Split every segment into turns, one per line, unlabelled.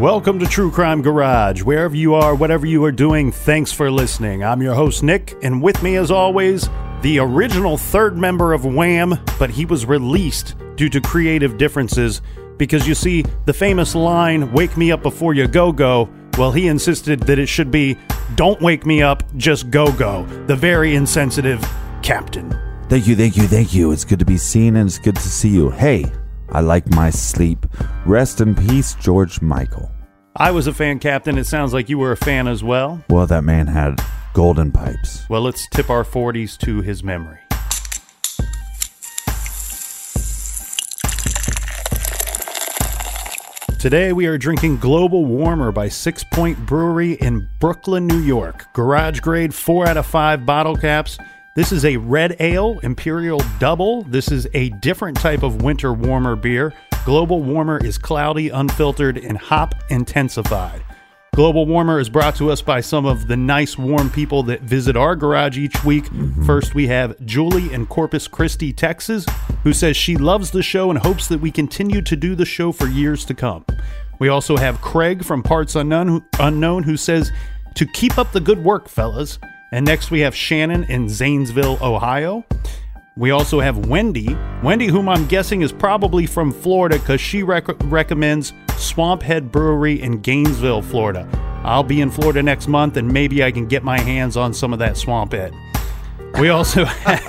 Welcome to True Crime Garage. Wherever you are, whatever you are doing, thanks for listening. I'm your host, Nick, and with me, as always, the original third member of Wham, but he was released due to creative differences because, you see, the famous line, "Wake me up before you go-go," well, he insisted that it should be, "Don't wake me up, just go-go." The very insensitive Captain.
Thank you. It's good to be seen and it's good to see you. Hey, I like my sleep. Rest in peace, George Michael.
I was a fan, Captain. It sounds like you were a fan as well.
Well, that man had golden pipes.
Well, let's tip our 40s to his memory. Today we are drinking Global Warmer by 6 Point Brewery in Brooklyn, New York. Garage grade 4 out of 5 bottle caps. This is a red ale, Imperial Double. This is a different type of winter warmer beer. Global Warmer is cloudy, unfiltered, and hop intensified. Global Warmer is brought to us by some of the nice, warm people that visit our garage each week. First, we have Julie in Corpus Christi, Texas, who says she loves the show and hopes that we continue to do the show for years to come. We also have Craig from Parts Unknown who says, "To keep up the good work, fellas." And next we have Shannon in Zanesville, Ohio. We also have Wendy, whom I'm guessing is probably from Florida because she recommends Swamp Head Brewery in Gainesville, Florida. I'll be in Florida next month and maybe I can get my hands on some of that Swamp Head. We also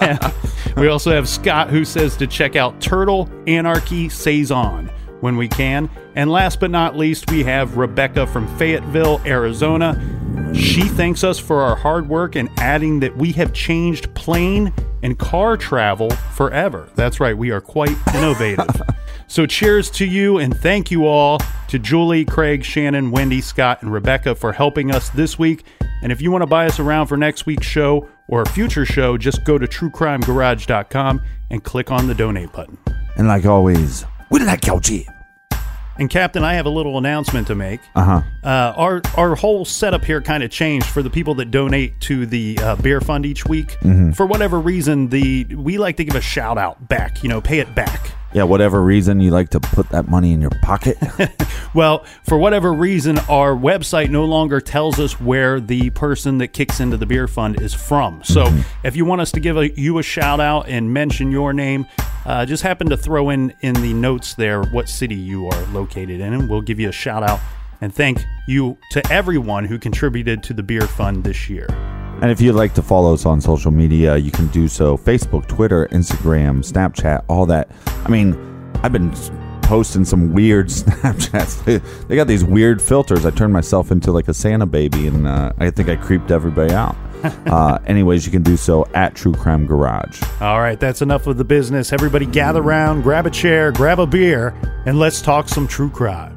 have Scott who says to check out Turtle Anarchy Saison when we can. And last but not least, we have Rebecca from Fayetteville, Arizona. She thanks us for our hard work and adding that we have changed plane and car travel forever. That's right, we are quite innovative. So cheers to you and thank you all to Julie, Craig, Shannon, Wendy, Scott, and Rebecca for helping us this week. And if you want to buy us around for next week's show or a future show, just go to truecrimegarage.com and click on the donate button.
And like always, we like your Jeep.
And Captain, I have a little announcement to make. Our whole setup here kind of changed for the people that donate to the beer fund each week. For whatever reason, we like to give a shout out back. Pay it back.
Yeah, whatever reason you like to put that money in your pocket.
Well, for whatever reason, our website no longer tells us where the person that kicks into the beer fund is from. So if you want us to give you a shout out and mention your name, just happen to throw in the notes there what city you are located in, and we'll give you a shout out and thank you to everyone who contributed to the beer fund this year.
And if you'd like to follow us on social media, you can do so. Facebook, Twitter, Instagram, Snapchat, all that. I mean, I've been posting some weird Snapchats. They got these weird filters. I turned myself into like a Santa baby, and I think I creeped everybody out. Anyways, you can do so at True Crime Garage.
All right, that's enough of the business. Everybody gather around, grab a chair, grab a beer, and let's talk some true crime.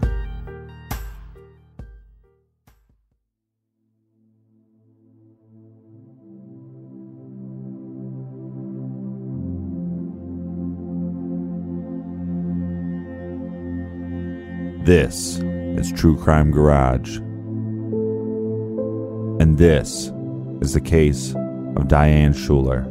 This is True Crime Garage. And this is the case of Diane Schuler.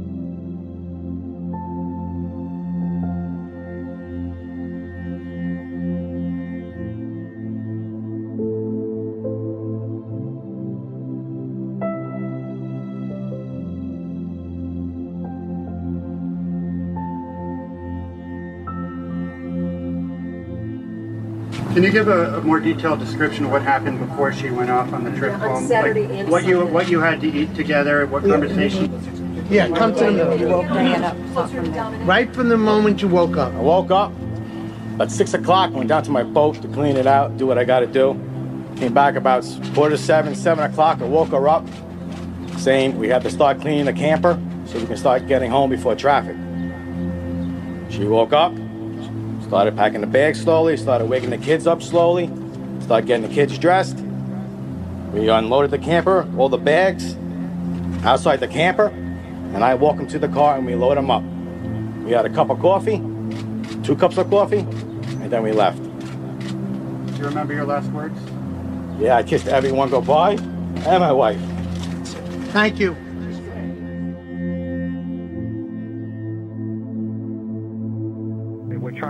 Can you give a more detailed description of what happened before she went off on the trip home?
Saturday and
what you had to eat together, what conversation?
Yeah, come to the middle. Right from the moment you woke up.
I woke up at 6 o'clock, went down to my boat to clean it out, do what I got to do. Came back about 6:45, 7 o'clock. I woke her up saying we had to start cleaning the camper so we can start getting home before traffic. She woke up, started packing the bags slowly, started waking the kids up slowly, started getting the kids dressed. We unloaded the camper, all the bags, outside the camper, and I walk them to the car and we load them up. We had a cup of coffee, 2 cups of coffee, and then we left.
Do you remember your last words?
Yeah, I kissed everyone goodbye, and my wife.
Thank you.
We're trying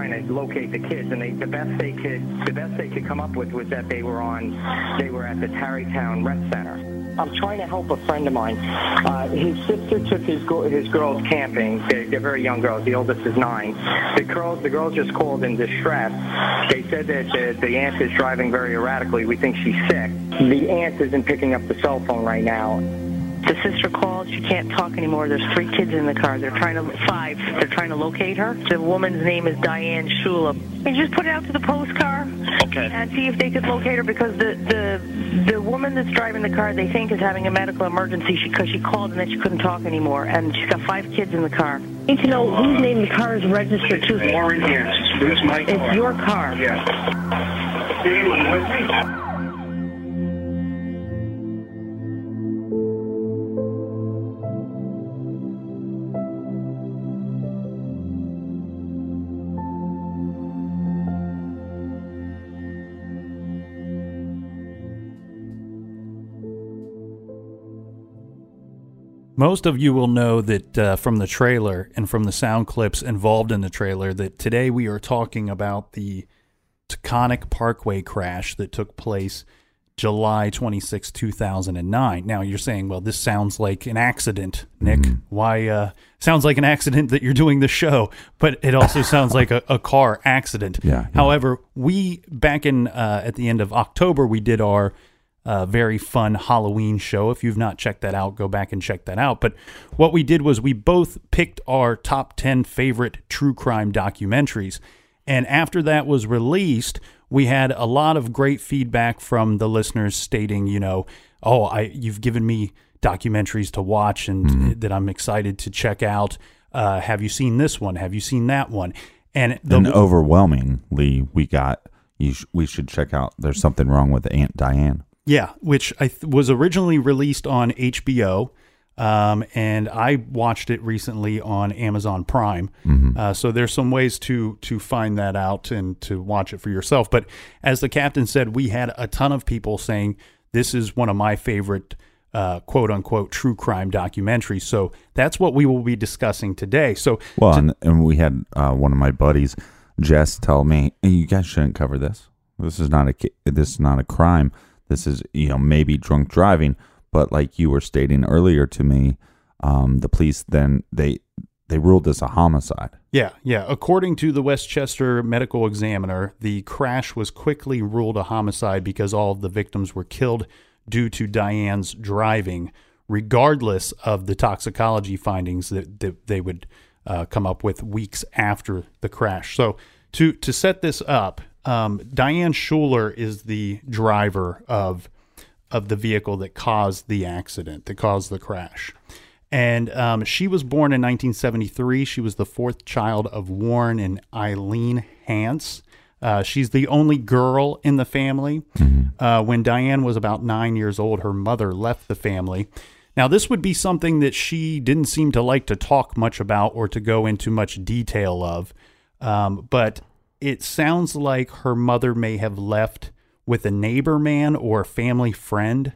trying to locate the kids, and the best they could come up with was that they were at the Tarrytown Rec Center. I'm trying to help a friend of mine. His sister took his girls camping. They're very young girls. The oldest is 9. The girls just called in distress. They said that the aunt is driving very erratically. We think she's sick. The aunt isn't picking up the cell phone right now.
The sister called. She can't talk anymore. There's 3 kids in the car. They're trying to locate her. The woman's name is Diane Schuler. And just put it out to the post car.
Okay.
And see if they could locate her, because the woman that's driving the car, they think, is having a medical emergency because she called and then she couldn't talk anymore. And she's got 5 kids in the car. Need to know whose name the car is registered to.
Warren, yes. This is my car.
It's your car.
Yes. Anyone with me?
Most of you will know that from the trailer and from the sound clips involved in the trailer that today we are talking about the Taconic Parkway crash that took place July 26, 2009. Now you're saying, well, this sounds like an accident, Nick. Why? Sounds like an accident that you're doing the show, but it also sounds like a car accident.
Yeah.
However, we back in at the end of October, we did our very fun Halloween show. If you've not checked that out, go back and check that out. But what we did was we both picked our top 10 favorite true crime documentaries. And after that was released, we had a lot of great feedback from the listeners stating, you've given me documentaries to watch and that I'm excited to check out. Have you seen this one? Have you seen that one? And
overwhelmingly, we got, we should check out There's Something Wrong with Aunt Diane.
Yeah, which was originally released on HBO, and I watched it recently on Amazon Prime. So there's some ways to find that out and to watch it for yourself. But as the captain said, we had a ton of people saying this is one of my favorite quote-unquote true crime documentaries. So that's what we will be discussing today. So
and we had one of my buddies, Jess, tell me, you guys shouldn't cover this. This is not a crime. This is, maybe drunk driving, but like you were stating earlier to me, the police then they ruled this a homicide.
Yeah. According to the Westchester Medical Examiner, the crash was quickly ruled a homicide because all of the victims were killed due to Diane's driving, regardless of the toxicology findings that they would come up with weeks after the crash. So to set this up, Diane Schuler is the driver of the vehicle that caused the accident, that caused the crash. And she was born in 1973. She was the 4th child of Warren and Eileen Hance. She's the only girl in the family. When Diane was about 9 years old, her mother left the family. Now, this would be something that she didn't seem to like to talk much about or to go into much detail of. But it sounds like her mother may have left with a neighbor man or a family friend.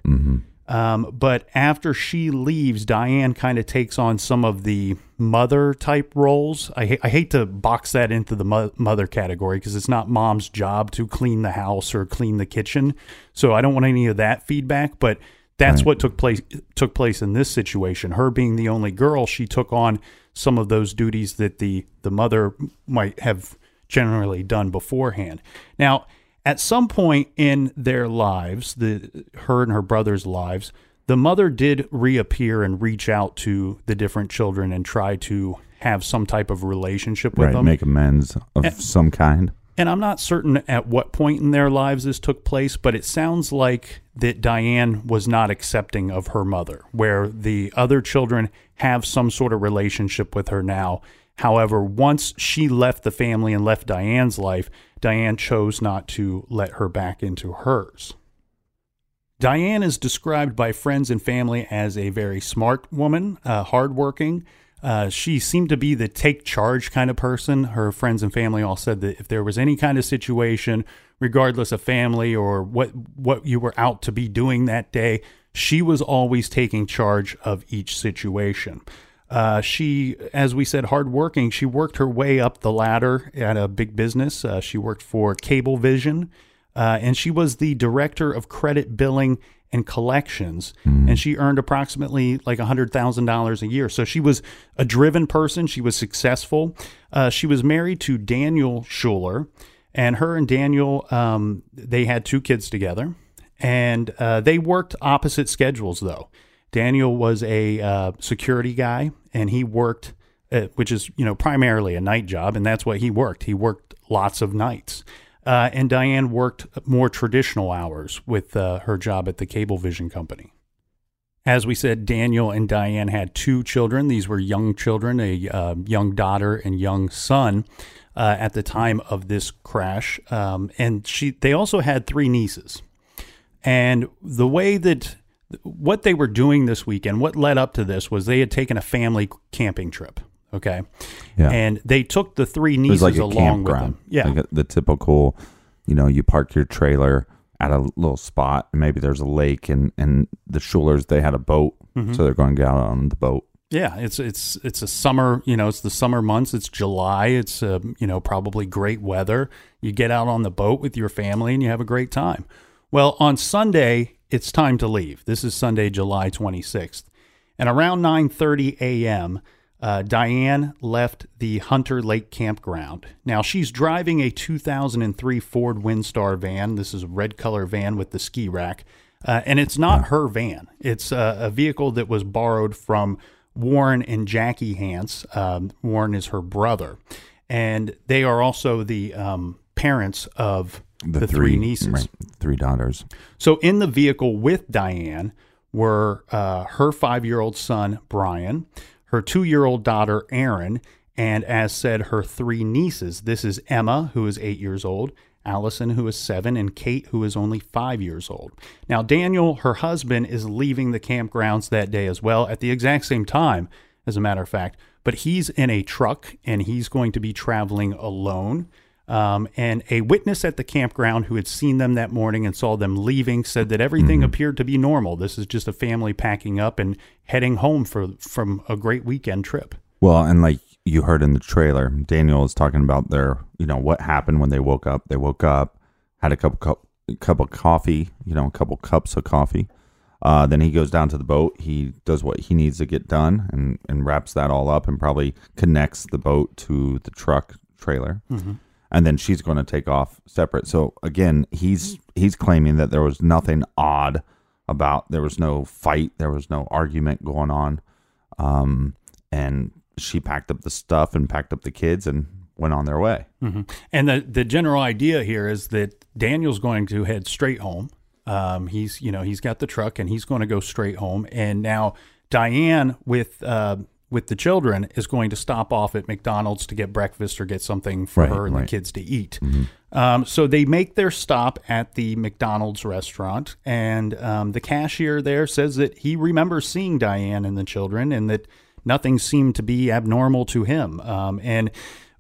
But after she leaves, Diane kind of takes on some of the mother type roles. I hate to box that into the mother category because it's not mom's job to clean the house or clean the kitchen. So I don't want any of that feedback, but that's what took place in this situation. Her being the only girl, she took on some of those duties that the mother might have generally done beforehand. Now, at some point in their lives, her and her brother's lives, the mother did reappear and reach out to the different children and try to have some type of relationship with them.
Make amends of some kind.
And I'm not certain at what point in their lives this took place, but it sounds like that Diane was not accepting of her mother, where the other children have some sort of relationship with her now. However, once she left the family and left Diane's life, Diane chose not to let her back into hers. Diane is described by friends and family as a very smart woman, hardworking. She seemed to be the take charge kind of person. Her friends and family all said that if there was any kind of situation, regardless of family or what you were out to be doing that day, she was always taking charge of each situation. She, as we said, hardworking. She worked her way up the ladder at a big business. She worked for Cablevision, and she was the director of credit billing and collections, and she earned approximately like $100,000 a year. So she was a driven person. She was successful. She was married to Daniel Schuler, and her and Daniel, they had 2 kids together, and they worked opposite schedules, though. Daniel was a security guy, and he worked, which is, primarily a night job, and that's what he worked. He worked lots of nights. And Diane worked more traditional hours with her job at the Cablevision company. As we said, Daniel and Diane had 2 children. These were young children, a young daughter and young son at the time of this crash. And they also had 3 nieces. And the way that what they were doing this weekend, what led up to this, was they had taken a family camping trip. Okay.
Yeah.
And they took the 3 nieces
like
along with them. Yeah.
Like the typical, you park your trailer at a little spot, and maybe there's a lake, and the Schulers, they had a boat. So they're going to get out on the boat.
Yeah. It's a summer, it's the summer months. It's July. It's, probably great weather. You get out on the boat with your family and you have a great time. Well, on Sunday, it's time to leave. This is Sunday, July 26th. And around 9:30 a.m., Diane left the Hunter Lake Campground. Now, she's driving a 2003 Ford Windstar van. This is a red color van with the ski rack. And it's not her van. It's a vehicle that was borrowed from Warren and Jackie Hance. Warren is her brother. And they are also the parents of the 3 nieces.
Right, 3 daughters.
So in the vehicle with Diane were her 5-year-old son, Brian, her 2-year-old daughter, Erin, and as said, her 3 nieces. This is Emma, who is 8 years old, Allison, who is 7, and Kate, who is only 5 years old. Now, Daniel, her husband, is leaving the campgrounds that day as well at the exact same time, as a matter of fact, but he's in a truck, and he's going to be traveling alone. And a witness at the campground who had seen them that morning and saw them leaving said that everything appeared to be normal. This is just a family packing up and heading home from a great weekend trip.
Well, and like you heard in the trailer, Daniel is talking about their, what happened when they woke up. They woke up, had a cup of coffee, a couple cups of coffee. Then he goes down to the boat. He does what he needs to get done and wraps that all up and probably connects the boat to the truck trailer. And then she's going to take off separate. So again, he's claiming that there was nothing odd about, there was no fight, there was no argument going on. And she packed up the stuff and packed up the kids and went on their way.
And the general idea here is that Daniel's going to head straight home. He's got the truck and he's going to go straight home. And now Diane with the children is going to stop off at McDonald's to get breakfast or get something for her and the kids to eat. So they make their stop at the McDonald's restaurant, and the cashier there says that he remembers seeing Diane and the children and that nothing seemed to be abnormal to him. I'm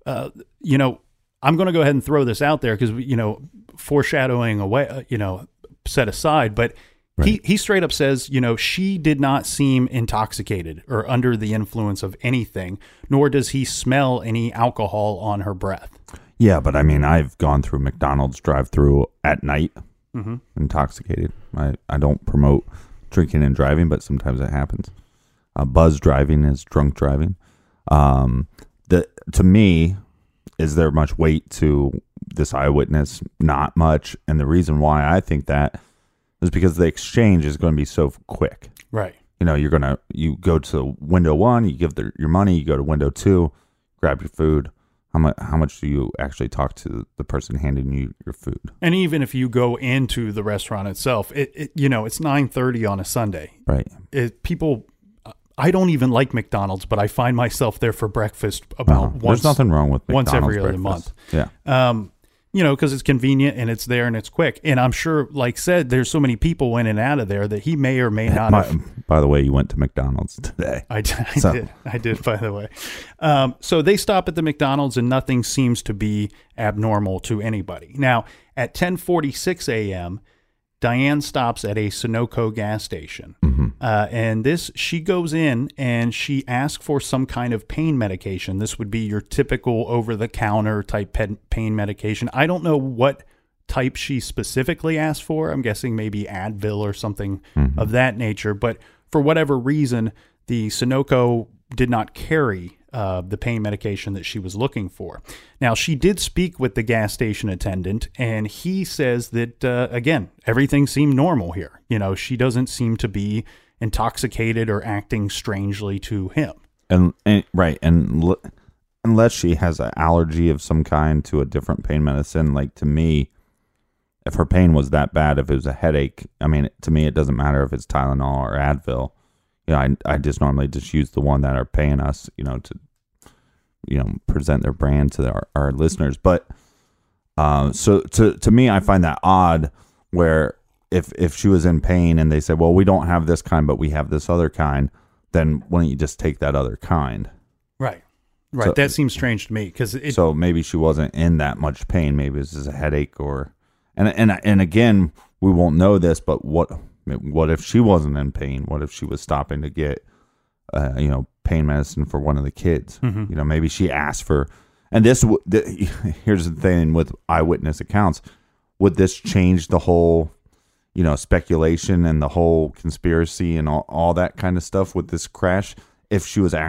going to go ahead and throw this out there because, foreshadowing away, set aside, but he straight up says, she did not seem intoxicated or under the influence of anything, nor does he smell any alcohol on her breath.
Yeah, but I mean, I've gone through McDonald's drive-through at night, intoxicated. I don't promote drinking and driving, but sometimes it happens. Buzz driving is drunk driving. To me, is there much weight to this eyewitness? Not much. And the reason why I think that is because the exchange is going to be so quick.
Right.
You go to window 1, you give your money, you go to window 2, grab your food. How much do you actually talk to the person handing you your food? And
even if you go into the restaurant itself, it's 9:30 on a Sunday.
Right.
I don't even like McDonald's, but I find myself there for breakfast about once.
There's nothing wrong with McDonald's
once every other
breakfast.
month.
Yeah.
Because it's convenient and it's there and it's quick. And I'm sure, like said, there's so many people in and out of there that he may or may not have.
By the way, you went to McDonald's today.
I did, by the way. So they stop at the McDonald's and nothing seems to be abnormal to anybody. Now, at 10:46 a.m., Diane stops at a Sunoco gas station. And she goes in and she asks for some kind of pain medication. This would be your typical over-the-counter type pain medication. I don't know what type she specifically asked for. I'm guessing maybe Advil or something of that nature. But for whatever reason, the Sunoco did not carry the pain medication that she was looking for. Now, she did speak with the gas station attendant, and he says that, again, everything seemed normal here. She doesn't seem to be intoxicated or acting strangely to him.
And unless she has an allergy of some kind to a different pain medicine, like to me, if her pain was that bad, if it was a headache, I mean, to me, it doesn't matter if it's Tylenol or Advil. I just normally just use the one that are paying us, to, present their brand to our listeners. But so to me, I find that odd where if she was in pain and they said, well, we don't have this kind, but we have this other kind, then why don't you just take that other kind?
Right.
So,
that seems strange to me because
so maybe she wasn't in that much pain. Maybe it was just a headache and again, we won't know this, but what if she wasn't in pain? What if she was stopping to get, pain medicine for one of the kids? Maybe she asked for, and here's the thing with eyewitness accounts. Would this change the whole, speculation and the whole conspiracy and all that kind of stuff with this crash? If she was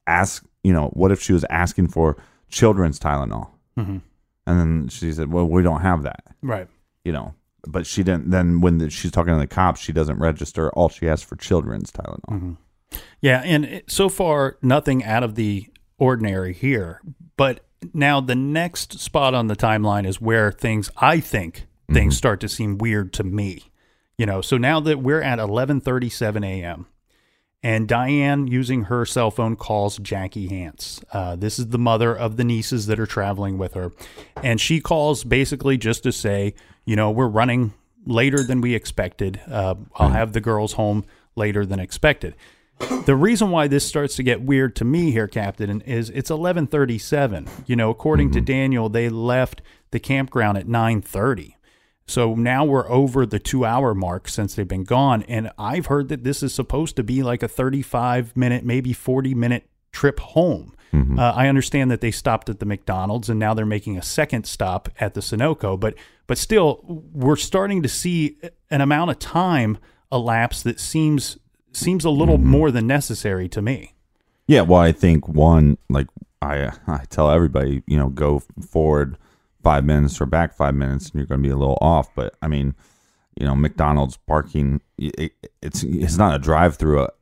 what if she was asking for children's Tylenol? And then she said, well, we don't have that.
Right.
But she didn't. Then when she's talking to the cops, she doesn't register. All she asks for children's Tylenol.
Yeah, and so far nothing out of the ordinary here. But now the next spot on the timeline is where things start to seem weird to me. So now that we're at 11:37 a.m. and Diane, using her cell phone, calls Jackie Hance. This is the mother of the nieces that are traveling with her, and she calls basically just to say, we're running later than we expected. I'll have the girls home later than expected. The reason why this starts to get weird to me here, Captain, is it's 11:37. According to Daniel, they left the campground at 9:30. So now we're over the 2-hour mark since they've been gone. And I've heard that this is supposed to be like a 35-minute, maybe 40-minute trip home. I understand that they stopped at the McDonald's and now they're making a second stop at the Sunoco. But still, we're starting to see an amount of time elapse that seems a little more than necessary to me.
Yeah, well, I think one, like I tell everybody, go forward 5 minutes or back 5 minutes, and you're going to be a little off. But I mean, McDonald's parking, it's not a drive-through, at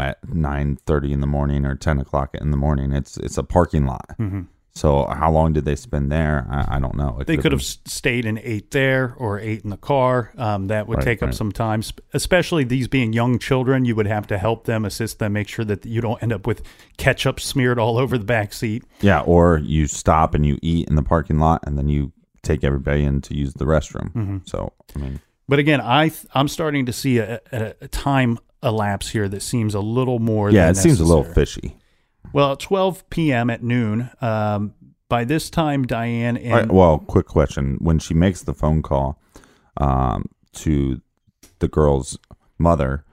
9:30 in the morning or 10 o'clock in the morning. It's a parking lot. So how long did they spend there? I don't know.
They could have stayed and ate there or ate in the car. That would take up some time, especially these being young children. You would have to help them, assist them, make sure that you don't end up with ketchup smeared all over the back seat.
Yeah, or you stop and you eat in the parking lot, and then you take everybody in to use the restroom. So, I mean.
But again, I'm starting to see a time elapse here that seems a little more than necessary.
Seems a little fishy.
Well, at 12 p.m. at noon, by this time, Diane and...
All right, well, quick question. When she makes the phone call to the girl's mother,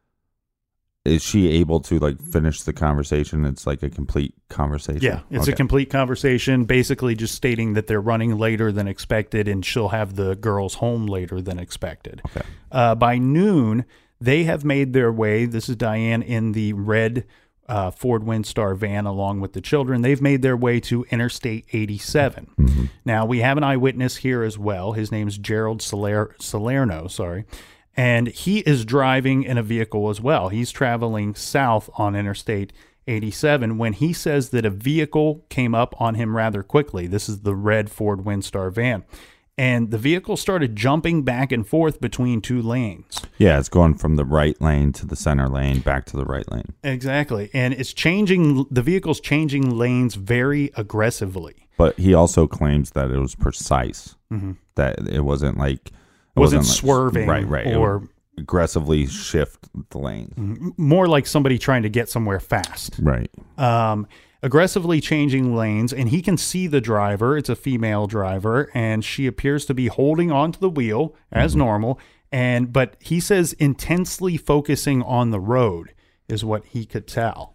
is she able to, finish the conversation? It's like a complete conversation?
Yeah, it's a complete conversation, basically just stating that they're running later than expected and she'll have the girls home later than expected.
Okay.
By noon, they have made their way. This is Diane in the red Ford Windstar van along with the children. They've made their way to Interstate 87. Now, we have an eyewitness here as well. His name's Gerald Salerno, and he is driving in a vehicle as well. He's traveling south on Interstate 87 when he says that a vehicle came up on him rather quickly. This is the red Ford Windstar van. And the vehicle started jumping back and forth between two lanes.
Yeah, it's going from the right lane to the center lane, back to the right lane.
Exactly. And the vehicle's changing lanes very aggressively.
But he also claims that it was precise, that it wasn't
wasn't swerving or
aggressively shift the lanes.
More like somebody trying to get somewhere fast.
Right.
aggressively changing lanes, and he can see the driver. It's a female driver, and she appears to be holding onto the wheel as normal. But he says intensely focusing on the road is what he could tell.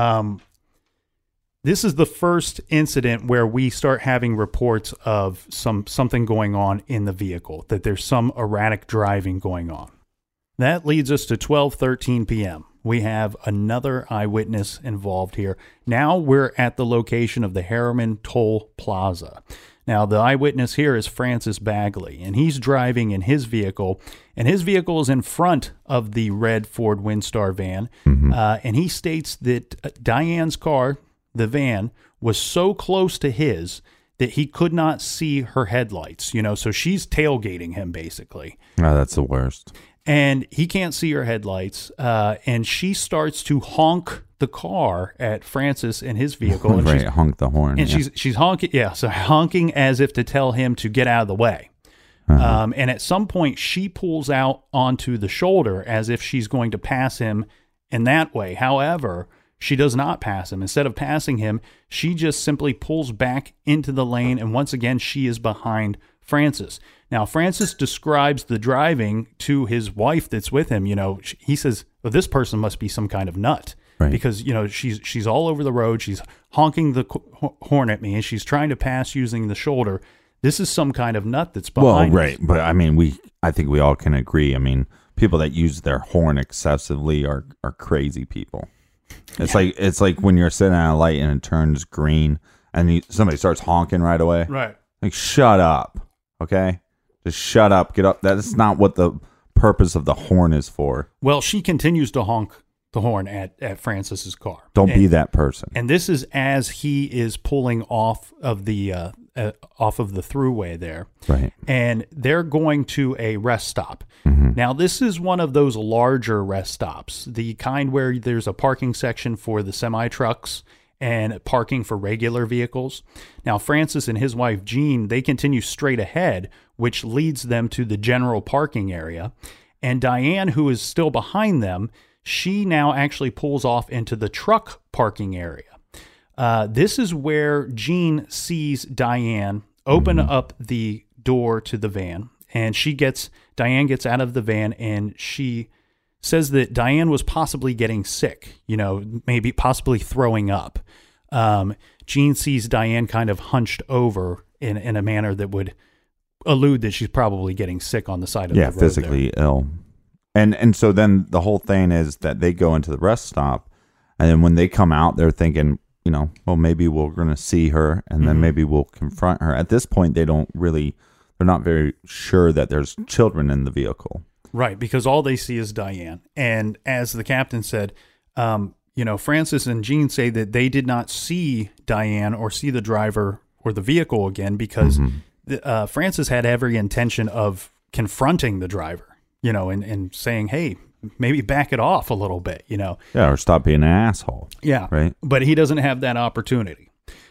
This is the first incident where we start having reports of something going on in the vehicle, that there's some erratic driving going on. That leads us to 12:13 p.m. We have another eyewitness involved here. Now we're at the location of the Harriman Toll Plaza. Now, the eyewitness here is Francis Bagley, and he's driving in his vehicle, and his vehicle is in front of the red Ford Windstar van, and he states that Diane's car, the van, was so close to his that he could not see her headlights, so she's tailgating him, basically.
Oh, that's the worst.
And he can't see her headlights, and she starts to honk the car at Francis in his vehicle. And
honk the horn.
And she's honking, honking as if to tell him to get out of the way. And at some point, she pulls out onto the shoulder as if she's going to pass him in that way. However, she does not pass him. Instead of passing him, she just simply pulls back into the lane, and once again, she is behind Francis. Now, Francis describes the driving to his wife that's with him. He says, well, this person must be some kind of nut. Right. Because, she's all over the road. She's honking the horn at me, and she's trying to pass using the shoulder. This is some kind of nut that's behind
Well, right. But, I think we all can agree. People that use their horn excessively are crazy people. It's like when you're sitting at a light and it turns green and somebody starts honking right away.
Right.
Like, shut up. Okay? Just shut up. Get up. That is not what the purpose of the horn is for.
Well, she continues to honk the horn at Francis's car.
Don't be that person.
And this is as he is pulling off of the throughway there.
Right.
And they're going to a rest stop. Now, this is one of those larger rest stops, the kind where there's a parking section for the semi-trucks and parking for regular vehicles. Now, Francis and his wife, Jean, they continue straight ahead, which leads them to the general parking area. And Diane, who is still behind them, she now actually pulls off into the truck parking area. This is where Jean sees Diane open up the door to the van, and Diane gets out of the van, and she says that Diane was possibly getting sick, maybe possibly throwing up. Jean sees Diane kind of hunched over in a manner that would allude that she's probably getting sick on the side of the road. Yeah,
physically ill. And so then the whole thing is that they go into the rest stop, and then when they come out, they're thinking, well, maybe we're going to see her, and then maybe we'll confront her. At this point, they're not very sure that there's children in the vehicle.
Right, because all they see is Diane. And as the captain said, Francis and Jean say that they did not see Diane or see the driver or the vehicle again because Francis had every intention of confronting the driver, and saying, hey, maybe back it off a little bit, Yeah,
or stop being an asshole.
Yeah,
right.
But he doesn't have that opportunity.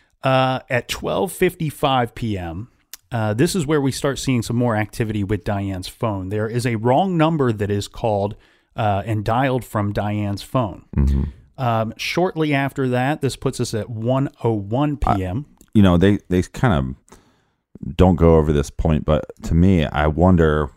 At 12:55 p.m., this is where we start seeing some more activity with Diane's phone. There is a wrong number that is called and dialed from Diane's phone. Shortly after that, this puts us at 1:01 p.m.
They kind of don't go over this point, but to me, I wonder,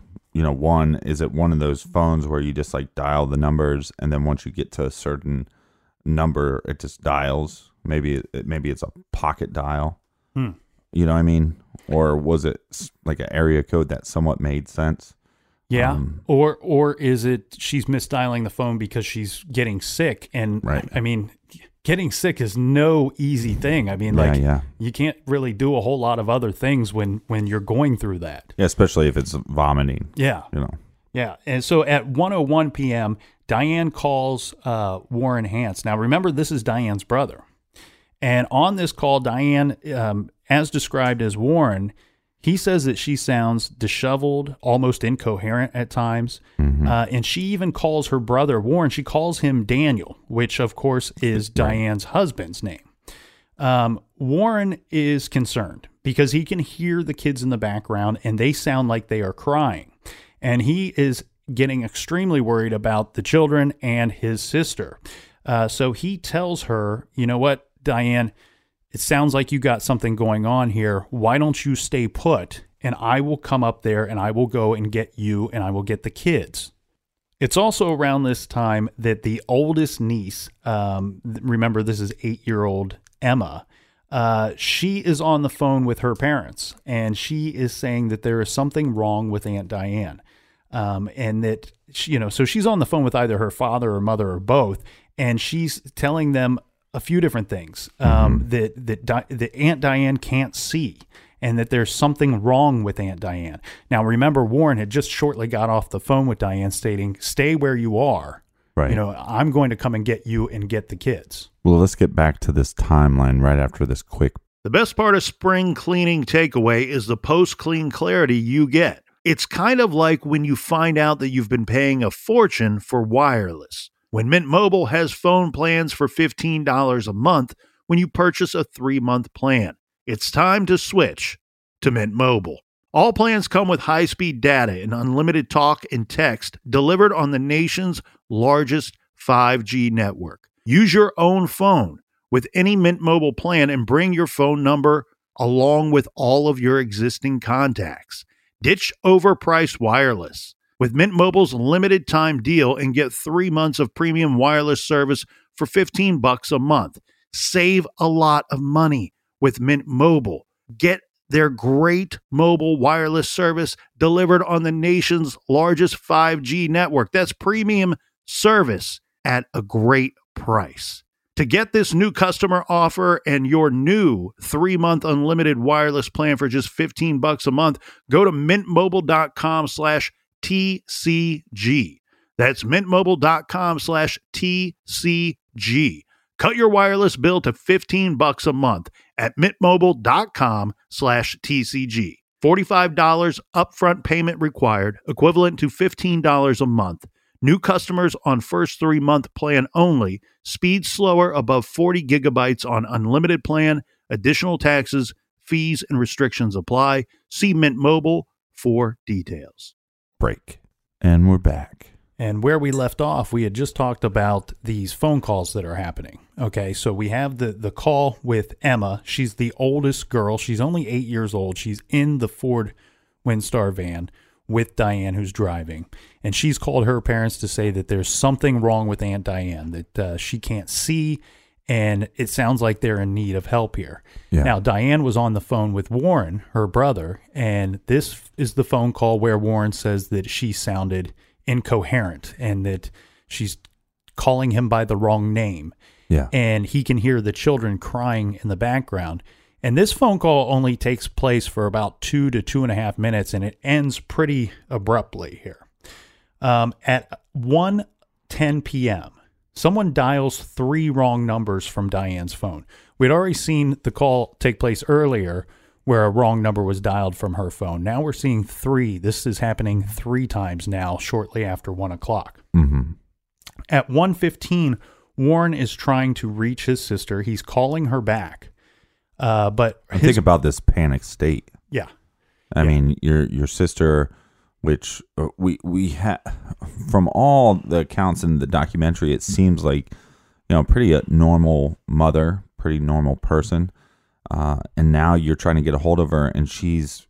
is it one of those phones where you just like dial the numbers, and then once you get to a certain number, it just dials? Maybe it's a pocket dial. You know what I mean? Or was it like an area code that somewhat made sense?
Yeah. Or is it she's misdialing the phone because she's getting sick? And right. Getting sick is no easy thing. You can't really do a whole lot of other things when you're going through that.
Yeah, especially if it's vomiting.
Yeah. Yeah. And so at 1:01 p.m., Diane calls Warren Hance. Now, remember, this is Diane's brother. And on this call, Diane, as described as Warren, he says that she sounds disheveled, almost incoherent at times. And she even calls her brother, Warren, she calls him Daniel, which, of course, is Diane's husband's name. Warren is concerned because he can hear the kids in the background, and they sound like they are crying. And he is getting extremely worried about the children and his sister. So he tells her, you know what, Diane, it sounds like you got something going on here. Why don't you stay put, and I will come up there and I will go and get you and I will get the kids. It's also around this time that the oldest niece, remember this is 8-year-old Emma, she is on the phone with her parents, and she is saying that there is something wrong with Aunt Diane. And that, so she's on the phone with either her father or mother or both, and she's telling them a few different things, that Aunt Diane can't see, and that there's something wrong with Aunt Diane. Now, remember, Warren had just shortly got off the phone with Diane stating, stay where you are.
Right.
I'm going to come and get you and get the kids.
Well, let's get back to this timeline right after this quick.
The best part of spring cleaning takeaway is the post-clean clarity you get. It's kind of like when you find out that you've been paying a fortune for wireless. When Mint Mobile has phone plans for $15 a month when you purchase a 3-month plan. It's time to switch to Mint Mobile. All plans come with high-speed data and unlimited talk and text delivered on the nation's largest 5G network. Use your own phone with any Mint Mobile plan and bring your phone number along with all of your existing contacts. Ditch overpriced wireless with Mint Mobile's limited time deal and get 3 months of premium wireless service for $15 a month. Save a lot of money with Mint Mobile. Get their great mobile wireless service delivered on the nation's largest 5G network. That's premium service at a great price. To get this new customer offer and your new 3-month unlimited wireless plan for just $15 a month, go to mintmobile.com/TCG. That's mintmobile.com/TCG. Cut your wireless bill to $15 a month at mintmobile.com/TCG. $45 upfront payment required, equivalent to $15 a month. New customers on first 3-month plan only. Speed slower above 40 gigabytes on unlimited plan. Additional taxes, fees, and restrictions apply. See Mint Mobile for details.
Break. And we're back.
And where we left off, we had just talked about these phone calls that are happening. Okay, so we have the call with Emma. She's the oldest girl. She's only 8 years old. She's in the Ford Windstar van with Diane, who's driving. And she's called her parents to say that there's something wrong with Aunt Diane, that she can't see, and it sounds like they're in need of help here.
Yeah.
Now, Diane was on the phone with Warren, her brother, and this is the phone call where Warren says that she sounded incoherent and that she's calling him by the wrong name.
Yeah.
And he can hear the children crying in the background. And this phone call only takes place for about 2 to 2.5 minutes, and it ends pretty abruptly here. At 1:10 p.m., someone dials 3 wrong numbers from Diane's phone. We'd already seen the call take place earlier where a wrong number was dialed from her phone. Now we're seeing 3. This is happening 3 times now, shortly after 1 o'clock.
Mm-hmm.
At 1:15, Warren is trying to reach his sister. He's calling her back. But
think about this panic state.
Yeah.
I mean, your sister, which we had from all the accounts in the documentary, it seems like, pretty normal mother, pretty normal person. And now you're trying to get a hold of her, and she's,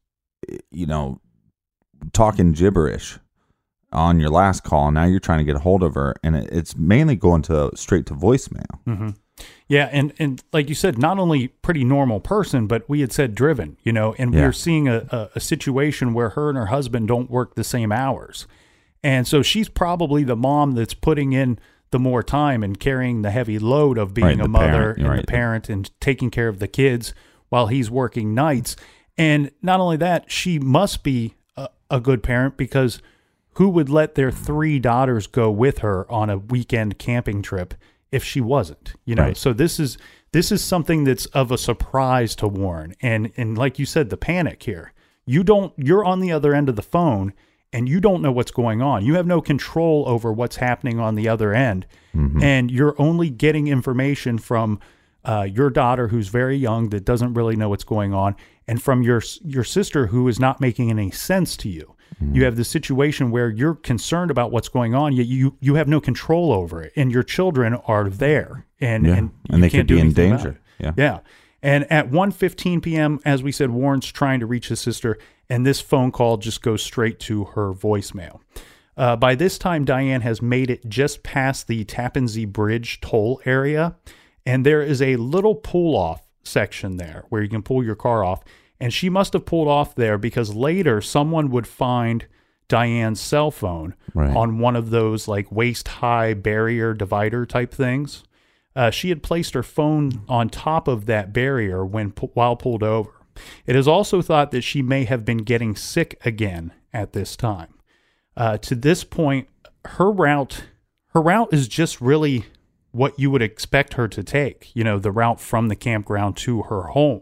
talking gibberish on your last call. Now you're trying to get a hold of her, and it's mainly going straight to voicemail.
Mm-hmm. Yeah, and like you said, not only pretty normal person, but we had said driven, and we're seeing a situation where her and her husband don't work the same hours. And so she's probably the mom that's putting in the more time and carrying the heavy load of being a mother and the parent and taking care of the kids while he's working nights. And not only that, she must be a good parent, because who would let their 3 daughters go with her on a weekend camping trip if she wasn't,
Right.
So this is something that's of a surprise to Warren. And like you said, the panic here, you're on the other end of the phone and you don't know what's going on. You have no control over what's happening on the other end. Mm-hmm. And you're only getting information from your daughter, who's very young, that doesn't really know what's going on, and from your sister, who is not making any sense to you. You have the situation where you're concerned about what's going on, yet you have no control over it, and your children are there, and
they could be in danger.
Yeah. And at 1:15 p.m., as we said, Warren's trying to reach his sister, and this phone call just goes straight to her voicemail. By this time, Diane has made it just past the Tappan Zee Bridge toll area, and there is a little pull-off section there where you can pull your car off. And she must have pulled off there because later someone would find Diane's cell phone on one of those like waist-high barrier divider type things. She had placed her phone on top of that barrier while pulled over. It is also thought that she may have been getting sick again at this time. To this point, her route is just really what you would expect her to take, the route from the campground to her home.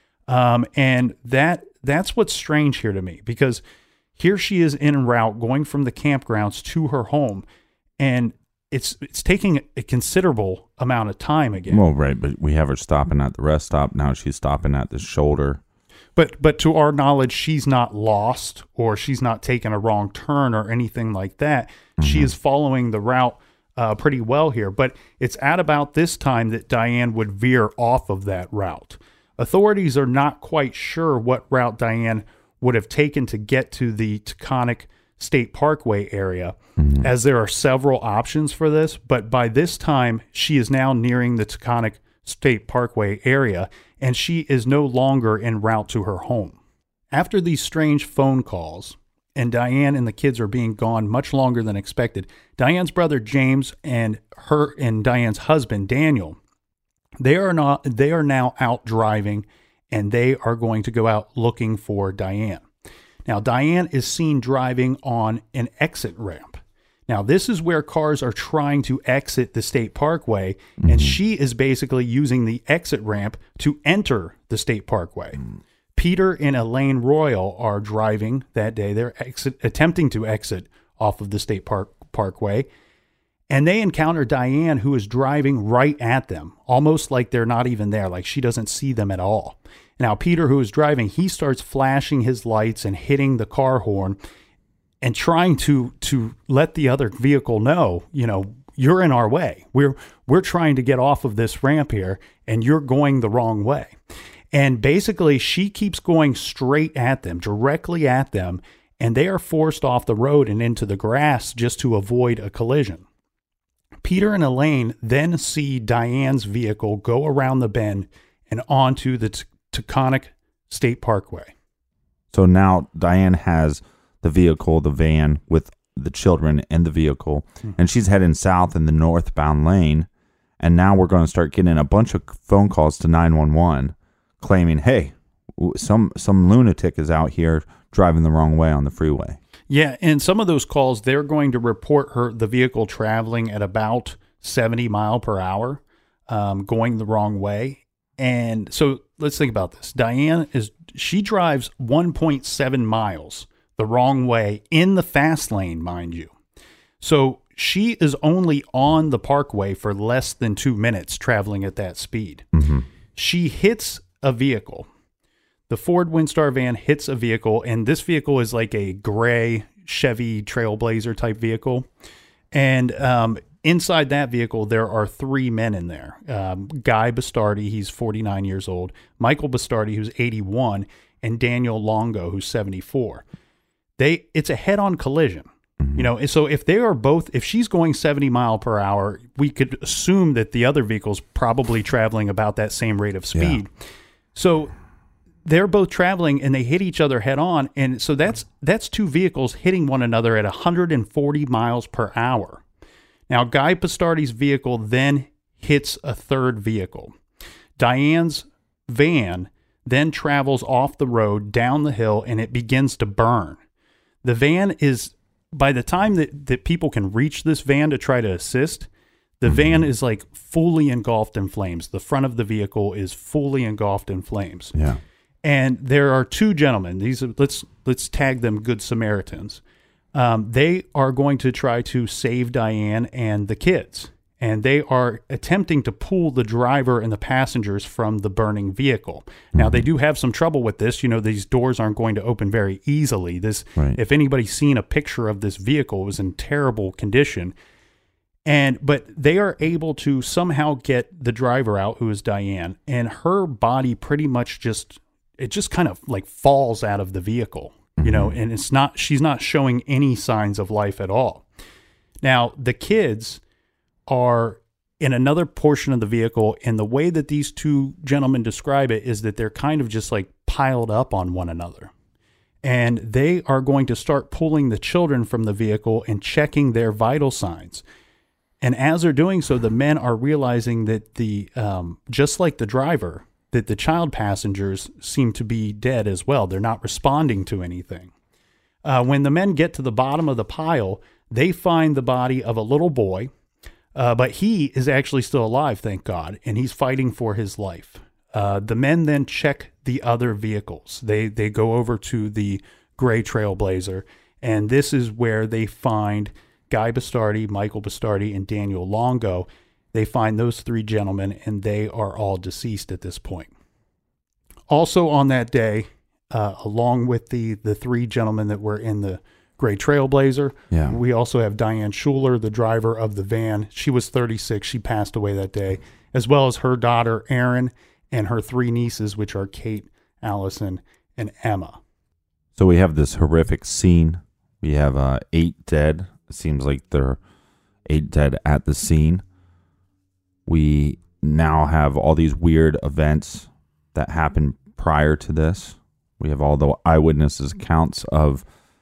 And that's what's strange here to me, because here she is en route going from the campgrounds to her home, and it's taking a considerable amount of time again.
Well, right, but we have her stopping at the rest stop. Now she's stopping at the shoulder.
But to our knowledge, she's not lost or she's not taking a wrong turn or anything like that. She is following the route pretty well here. But it's at about this time that Diane would veer off of that route. Authorities are not quite sure what route Diane would have taken to get to the Taconic State Parkway area, as there are several options for this. But by this time, she is now nearing the Taconic State Parkway area, and she is no longer en route to her home. After these strange phone calls, and Diane and the kids are being gone much longer than expected, Diane's brother James and Diane's husband Daniel, they are now out driving, and they are going to go out looking for Diane. Now, Diane is seen driving on an exit ramp. Now, this is where cars are trying to exit the State Parkway, and she is basically using the exit ramp to enter the State Parkway. Peter and Elaine Royal are driving that day. They're attempting to exit off of the State Parkway, and they encounter Diane, who is driving right at them, almost like they're not even there, like she doesn't see them at all. Now, Peter, who is driving, he starts flashing his lights and hitting the car horn and trying to let the other vehicle know, you're in our way. We're trying to get off of this ramp here, and you're going the wrong way. And basically, she keeps going straight at them, directly at them, and they are forced off the road and into the grass just to avoid a collision. Peter and Elaine then see Diane's vehicle go around the bend and onto the Taconic State Parkway.
So now Diane has the vehicle, the van with the children in the vehicle, and she's heading south in the northbound lane. And now we're going to start getting a bunch of phone calls to 911 claiming, hey, some lunatic is out here driving the wrong way on the freeway.
Yeah, and some of those calls, they're going to report the vehicle traveling at about 70 mile per hour, going the wrong way. And so let's think about this. Diane she drives 1.7 miles the wrong way in the fast lane, mind you. So she is only on the parkway for less than 2 minutes traveling at that speed. She hits a vehicle. The Ford Windstar van hits a vehicle, and this vehicle is like a gray Chevy Trailblazer type vehicle. And inside that vehicle, there are 3 men in there. Guy Bastardi, he's 49 years old. Michael Bastardi, who's 81. And Daniel Longo, who's 74. It's a head-on collision. So if she's going 70 mile per hour, we could assume that the other vehicle's probably traveling about that same rate of speed. Yeah. So they're both traveling and they hit each other head on. And so that's 2 vehicles hitting one another at 140 miles per hour. Now, Guy Bastardi's vehicle then hits a third vehicle. Diane's van then travels off the road down the hill, and it begins to burn. The van is, by the time that people can reach this van to try to assist, the van is like fully engulfed in flames. The front of the vehicle is fully engulfed in flames.
Yeah.
And there are 2 gentlemen. These are, let's tag them Good Samaritans. They are going to try to save Diane and the kids. and they are attempting to pull the driver and the passengers from the burning vehicle. Now, they do have some trouble with this. You know, these doors aren't going to open very easily. If anybody's seen a picture of this vehicle, it was in terrible condition. But they are able to somehow get the driver out, who is Diane, and her body pretty much just kind of like falls out of the vehicle, you know, and she's not showing any signs of life at all. Now, the kids are in another portion of the vehicle, and the way that these two gentlemen describe it is that they're kind of just like piled up on one another. And they are going to start pulling the children from the vehicle and checking their vital signs. And as they're doing so, the men are realizing that just like the driver, that the child passengers seem to be dead as well. They're not responding to anything. When the men get to the bottom of the pile, they find the body of a little boy, but he is actually still alive, thank God, and he's fighting for his life. The men then check the other vehicles. They go over to the gray Trailblazer, and this is where they find Guy Bastardi, Michael Bastardi, and Daniel Longo. They find those three gentlemen, and they are all deceased at this point. Also on that day, along with the three gentlemen that were in the gray Trailblazer, we also have Diane Schuler, the driver of the van. She was 36. She passed away that day, as well as her daughter, Erin, and her three nieces, which are Kate, Allison, and Emma.
So we have this horrific scene. We have 8 dead. It seems like there are 8 dead at the scene. We now have all these weird events that happened prior to this. We have all the eyewitnesses' accounts of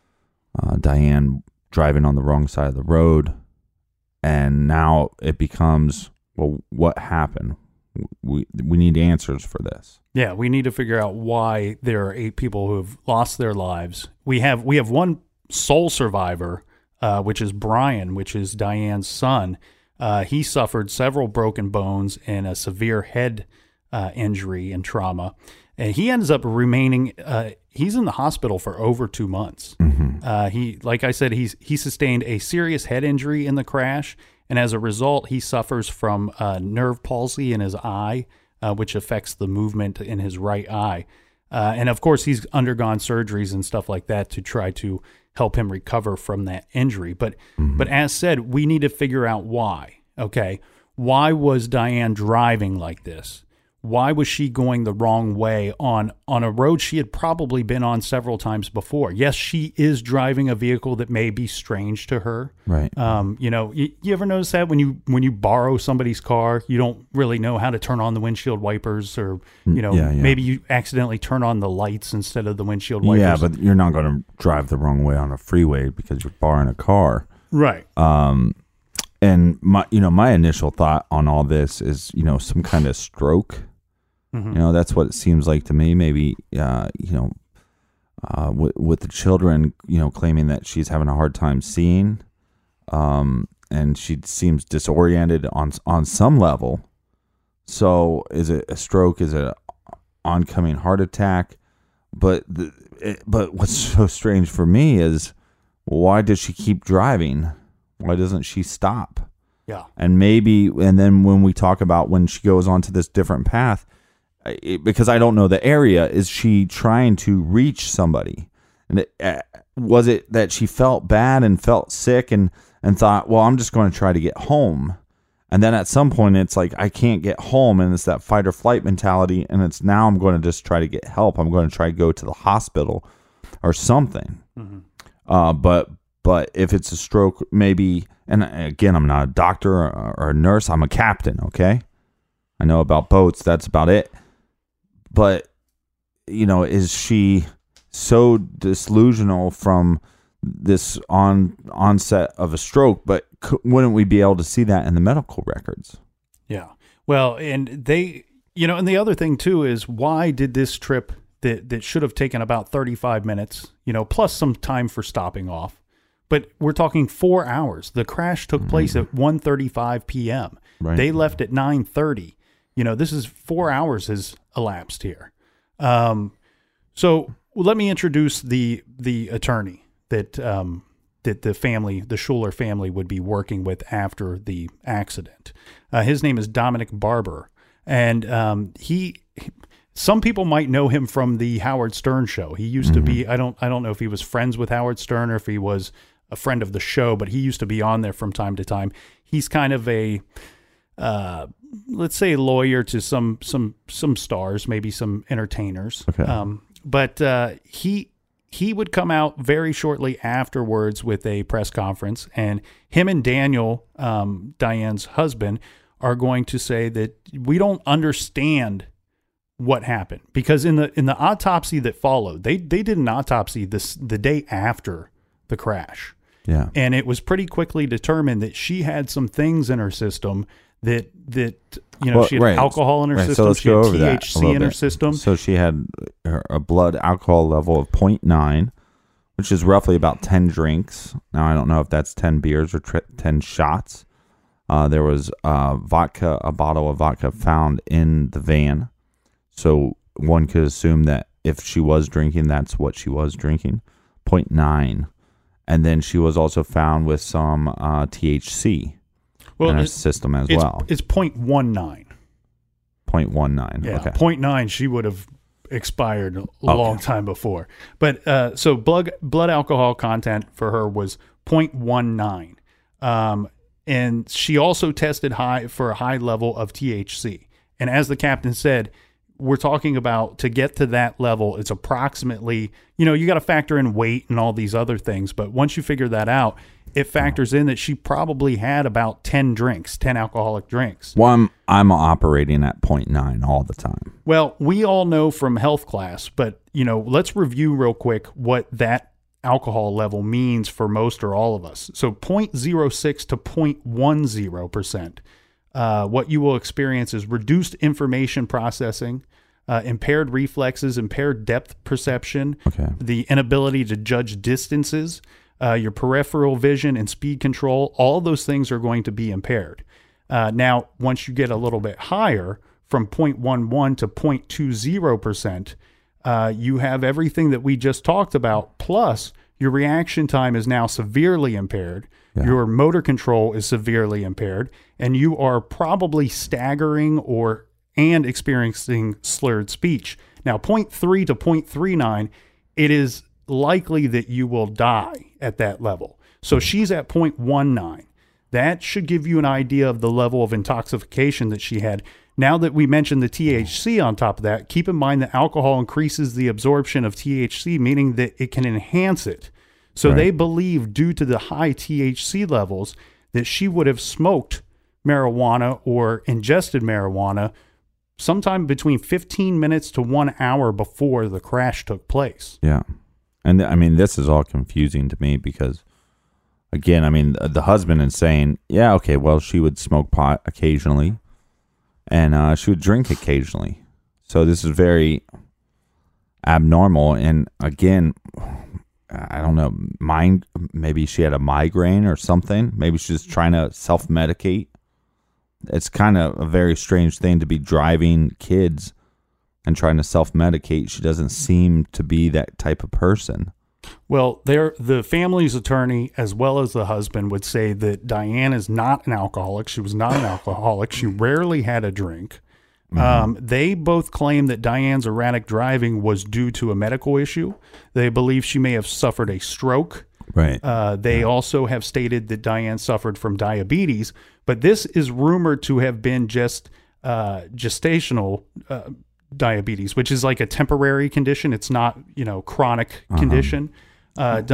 Diane driving on the wrong side of the road. And now it becomes, well, what happened? We need answers for this.
Yeah, we need to figure out why there are 8 people who have lost their lives. We have one sole survivor, which is Brian, which is Diane's son. He suffered several broken bones and a severe head injury and trauma. And he ends up remaining, he's in the hospital for over 2 months. He, like I said, he sustained a serious head injury in the crash. And as a result, he suffers from nerve palsy in his eye, which affects the movement in his right eye. And of course, he's undergone surgeries and stuff like that to try to help him recover from that injury. But as said, we need to figure out why. Okay, why was Diane driving like this? Why was she going the wrong way on a road she had probably been on several times before? Yes, she is driving a vehicle that may be strange to her.
Right.
You know, you ever notice that when you borrow somebody's car, you don't really know how to turn on the windshield wipers, or maybe you accidentally turn on the lights instead of the windshield wipers.
Yeah, but you're not going to drive the wrong way on a freeway because you're borrowing a car.
Right.
And my initial thought on all this is, some kind of stroke. That's what it seems like to me. Maybe, with the children, claiming that she's having a hard time seeing, and she seems disoriented on some level. So is it a stroke? Is it an oncoming heart attack? But what's so strange for me is, why does she keep driving? Why doesn't she stop?
Yeah.
And then when we talk about when she goes onto this different path, because I don't know the area, is she trying to reach somebody? And was it that she felt bad and felt sick and thought, well, I'm just going to try to get home? And then at some point it's like, I can't get home, and it's that fight or flight mentality, and it's now I'm going to just try to get help. I'm going to try to go to the hospital or something. But if it's a stroke, maybe, and again, I'm not a doctor or a nurse. I'm a captain, okay? I know about boats. That's about it. But, is she so disillusional from this onset of a stroke? But wouldn't we be able to see that in the medical records?
Yeah. Well, and they, and the other thing too is, why did this trip that should have taken about 35 minutes, plus some time for stopping off, but we're talking 4 hours. The crash took place at 1:35 p.m.
Right.
They left at 9:30. This is 4 hours has elapsed here. So let me introduce the attorney that that the Schuler family would be working with after the accident. His name is Dominic Barber, and some people might know him from the Howard Stern show. He used to be, I don't know if he was friends with Howard Stern or if he was a friend of the show, but he used to be on there from time to time. He's kind of a, let's say, lawyer to some stars, maybe some entertainers.
Okay.
But he would come out very shortly afterwards with a press conference, and him and Daniel, Diane's husband, are going to say that we don't understand what happened, because in the autopsy that followed, they did an autopsy the day after the crash.
Yeah.
And it was pretty quickly determined that she had some things in her system that she had alcohol in her system.
So let's
she
go
had
over that
THC in her system.
So she had a blood alcohol level of 0.9, which is roughly about 10 drinks. Now, I don't know if that's 10 beers or 10 shots. There was a bottle of vodka found in the van. So one could assume that if she was drinking, that's what she was drinking, 0.9. And then she was also found with some THC in her system as well.
It's 0.19.
0.19.
Yeah,
okay.
0.9, she would have expired a long time before. But so blood alcohol content for her was 0.19. And she also tested for a high level of THC. And as the captain said, we're talking about, to get to that level, it's approximately, you got to factor in weight and all these other things. But once you figure that out, it factors in that she probably had about 10 alcoholic drinks.
Well, I'm operating at 0.9 all the time.
Well, we all know from health class, but, let's review real quick what that alcohol level means for most or all of us. So 0.06 to 0.10%. What you will experience is reduced information processing, impaired reflexes, impaired depth perception, the inability to judge distances, your peripheral vision and speed control. All those things are going to be impaired. Now, once you get a little bit higher, from 0.11 to 0.20%, you have everything that we just talked about, plus your reaction time is now severely impaired. Yeah. Your motor control is severely impaired, and you are probably staggering and experiencing slurred speech. Now, 0.3 to 0.39, it is likely that you will die at that level. So she's at 0.19. That should give you an idea of the level of intoxication that she had. Now that we mentioned the THC on top of that, keep in mind that alcohol increases the absorption of THC, meaning that it can enhance it. So they believe, due to the high THC levels, that she would have smoked marijuana or ingested marijuana sometime between 15 minutes to 1 hour before the crash took place.
Yeah. And I mean, this is all confusing to me because, again, I mean, the husband is saying, yeah, okay, well, she would smoke pot occasionally and she would drink occasionally. So this is very abnormal. And again, I don't know, maybe she had a migraine or something. Maybe she's trying to self-medicate. It's kind of a very strange thing to be driving kids and trying to self-medicate. She doesn't seem to be that type of person.
Well, the family's attorney, as well as the husband, would say that Diane is not an alcoholic. She was not an alcoholic. She rarely had a drink. They both claim that Diane's erratic driving was due to a medical issue. They believe she may have suffered a stroke.
Right.
They also have stated that Diane suffered from diabetes, but this is rumored to have been just gestational diabetes, which is like a temporary condition. It's not, chronic condition.
I'm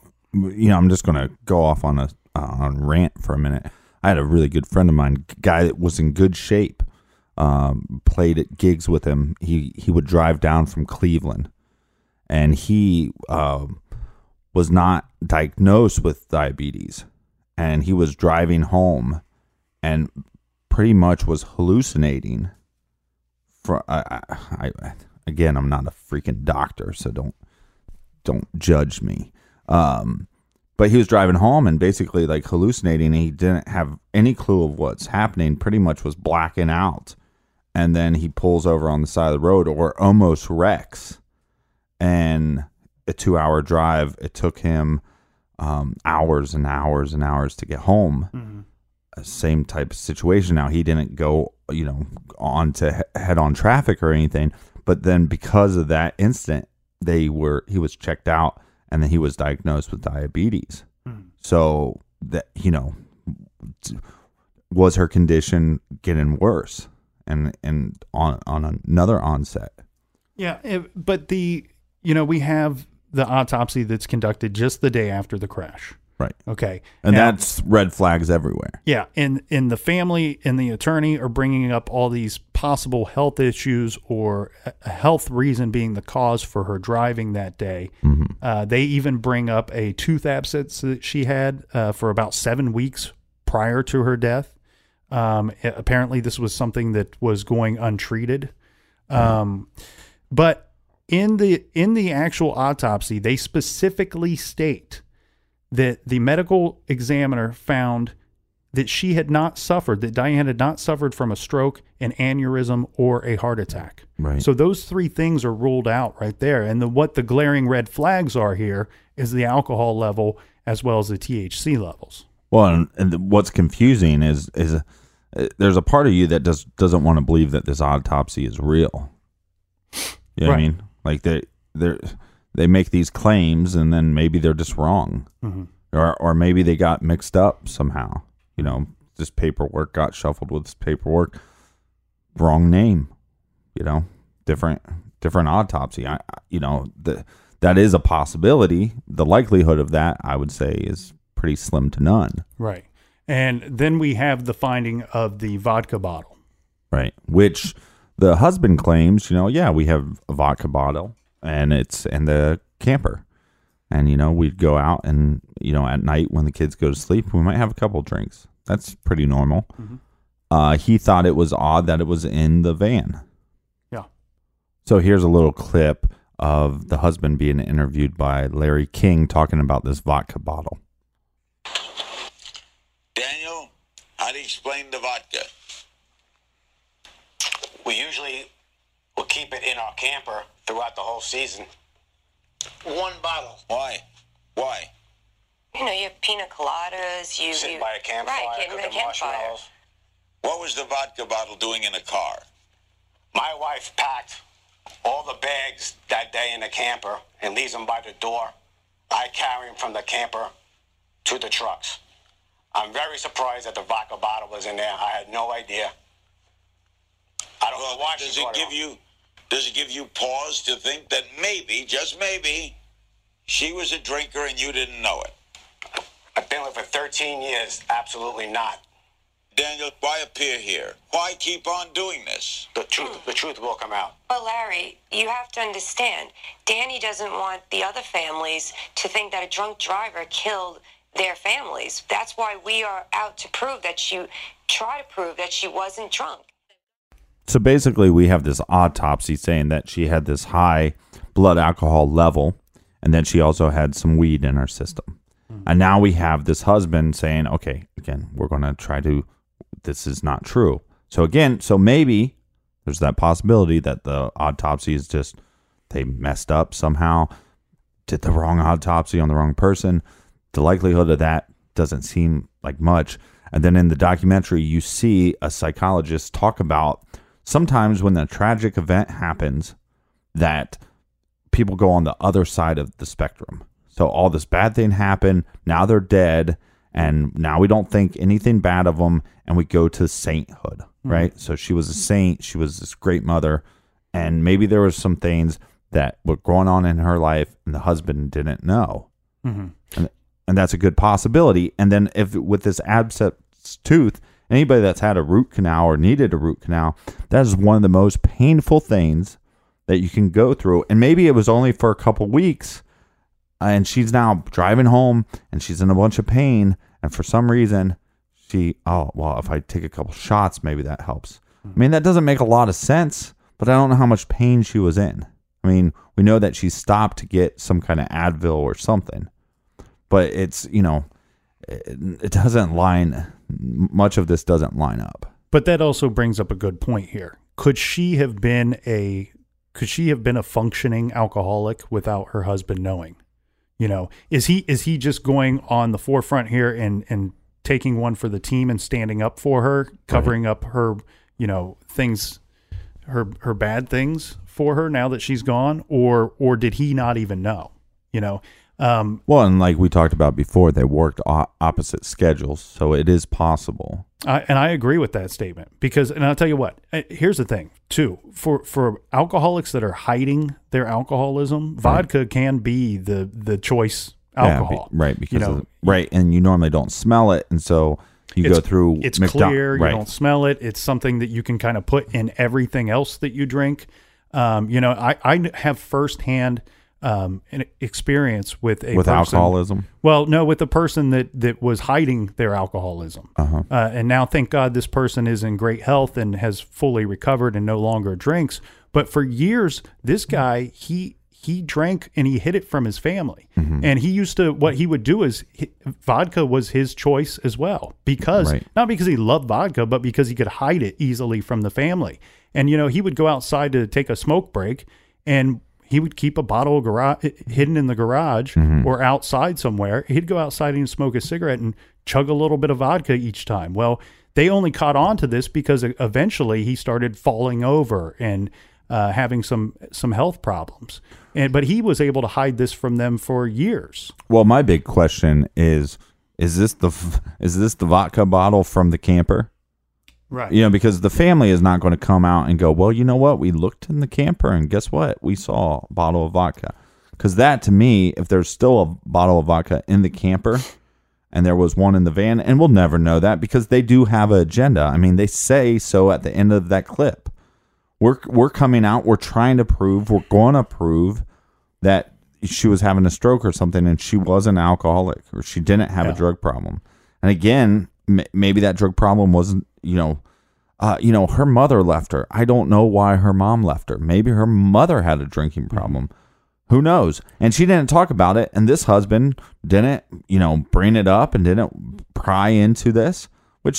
just going to go off on a rant for a minute. I had a really good friend of mine, guy that was in good shape. Played at gigs with him. He would drive down from Cleveland, and he was not diagnosed with diabetes, and he was driving home and pretty much was hallucinating. Again, I'm not a freaking doctor, so don't judge me. But he was driving home and basically like hallucinating, and he didn't have any clue of what's happening, pretty much was blacking out. And then he pulls over on the side of the road or almost wrecks. And a 2-hour drive, it took him hours and hours and hours to get home. Same type of situation. Now, he didn't go, on to head on traffic or anything, but then because of that incident, he was checked out, and then he was diagnosed with diabetes. So that, was her condition getting worse and on another onset?
Yeah, but we have the autopsy that's conducted just the day after the crash.
Right.
Okay.
And
now,
that's red flags everywhere.
Yeah. And the family and the attorney are bringing up all these possible health issues or a health reason being the cause for her driving that day. They even bring up a tooth abscess that she had for about 7 weeks prior to her death. Apparently this was something that was going untreated. But in the actual autopsy, they specifically state that the medical examiner found that she had not suffered, that Diane had not suffered from a stroke, an aneurysm, or a heart attack.
Right.
So those three things are ruled out right there. And what the glaring red flags are here is the alcohol level as well as the THC levels.
Well, and what's confusing is there's a part of you that doesn't want to believe that this autopsy is real. You know what I mean? Like they make these claims and then maybe they're just wrong. Or maybe they got mixed up somehow. This paperwork got shuffled with this paperwork. Wrong name. Different autopsy. That is a possibility. The likelihood of that, I would say, is pretty slim to none.
Right. And then we have the finding of the vodka bottle. Right.
Which the husband claims, we have a vodka bottle and it's in the camper. And, we'd go out and, at night when the kids go to sleep, we might have a couple drinks. That's pretty normal. He thought it was odd that it was in the van.
Yeah.
So here's a little clip of the husband being interviewed by Larry King talking about this vodka bottle.
Daniel, how do you explain the vodka?
We usually will keep it in our camper throughout the whole season. One bottle.
Why?
You have pina coladas. You
sit by a campfire,
right,
cooking marshmallows.
What was the vodka bottle doing in a car?
My wife packed all the bags that day in the camper and leaves them by the door. I carry them from the camper to the trucks. I'm very surprised that the vodka bottle was in there. I had no idea. I don't know why she brought it home.
Does it give you pause to think that maybe, just maybe, she was a drinker and you didn't know it?
I've been with her for 13 years. Absolutely not.
Daniel, why appear here? Why keep on doing this?
The truth will come out.
But Larry, you have to understand, Danny doesn't want the other families to think that a drunk driver killed their families. That's why we are out to prove that try to prove that she wasn't drunk.
So basically, we have this autopsy saying that she had this high blood alcohol level, and then she also had some weed in her system. And now we have this husband saying, okay, again, we're going to try to, this is not true. So maybe there's that possibility that the autopsy is just, they messed up somehow, did the wrong autopsy on the wrong person. The likelihood of that doesn't seem like much. And then in the documentary, you see a psychologist talk about sometimes when the tragic event happens that people go on the other side of the spectrum. So all this bad thing happened, now they're dead, and now we don't think anything bad of them, and we go to sainthood, right? So she was a saint, she was this great mother, and maybe there were some things that were going on in her life and the husband didn't know. And that's a good possibility. And then if with this abscess tooth, anybody that's had a root canal or needed a root canal, that is one of the most painful things that you can go through. And maybe it was only for a couple weeks, and she's now driving home and she's in a bunch of pain. And for some reason, if I take a couple shots, maybe that helps. I mean, that doesn't make a lot of sense, but I don't know how much pain she was in. I mean, we know that she stopped to get some kind of Advil or something, but it's, it doesn't much of this doesn't line up.
But that also brings up a good point here. Could she have been a functioning alcoholic without her husband knowing? You know, is he just going on the forefront here and taking one for the team and standing up for her, covering up her, you know, things, her bad things for her now that she's gone, or did he not even know? You know.
Well, and like we talked about before, they worked opposite schedules, so it is possible.
And I agree with that statement because, and I'll tell you what, here's the thing too, for alcoholics that are hiding their alcoholism, vodka can be the choice alcohol.
Right. Because,
you know,
right. And you normally don't smell it. And so you go through.
It's clear. You don't smell it. It's something that you can kind of put in everything else that you drink. You know, I have firsthand an experience with person,
alcoholism.
Well, no, with the person that was hiding their alcoholism, and now thank God this person is in great health and has fully recovered and no longer drinks. But for years, this guy he drank and he hid it from his family, and he used to. What he would do is vodka was his choice as well, because not because he loved vodka, but because he could hide it easily from the family. And you know, he would go outside to take a smoke break, and he would keep a bottle of hidden in the garage or outside somewhere. He'd go outside and smoke a cigarette and chug a little bit of vodka each time. Well, they only caught on to this because eventually he started falling over and having some health problems. But he was able to hide this from them for years.
Well, my big question is this the vodka bottle from the camper?
Right.
You know, because the family is not going to come out and go, well, you know what? We looked in the camper and guess what? We saw a bottle of vodka. Because that, to me, if there's still a bottle of vodka in the camper and there was one in the van, and we'll never know that because they do have an agenda. I mean, they say so at the end of that clip. We're coming out. We're trying to prove. We're going to prove that she was having a stroke or something and she was an alcoholic or she didn't have a drug problem. And again, maybe that drug problem wasn't, her mother left her. I don't know why her mom left her. Maybe her mother had a drinking problem. Who knows? And she didn't talk about it. And this husband didn't, bring it up and didn't pry into this, which,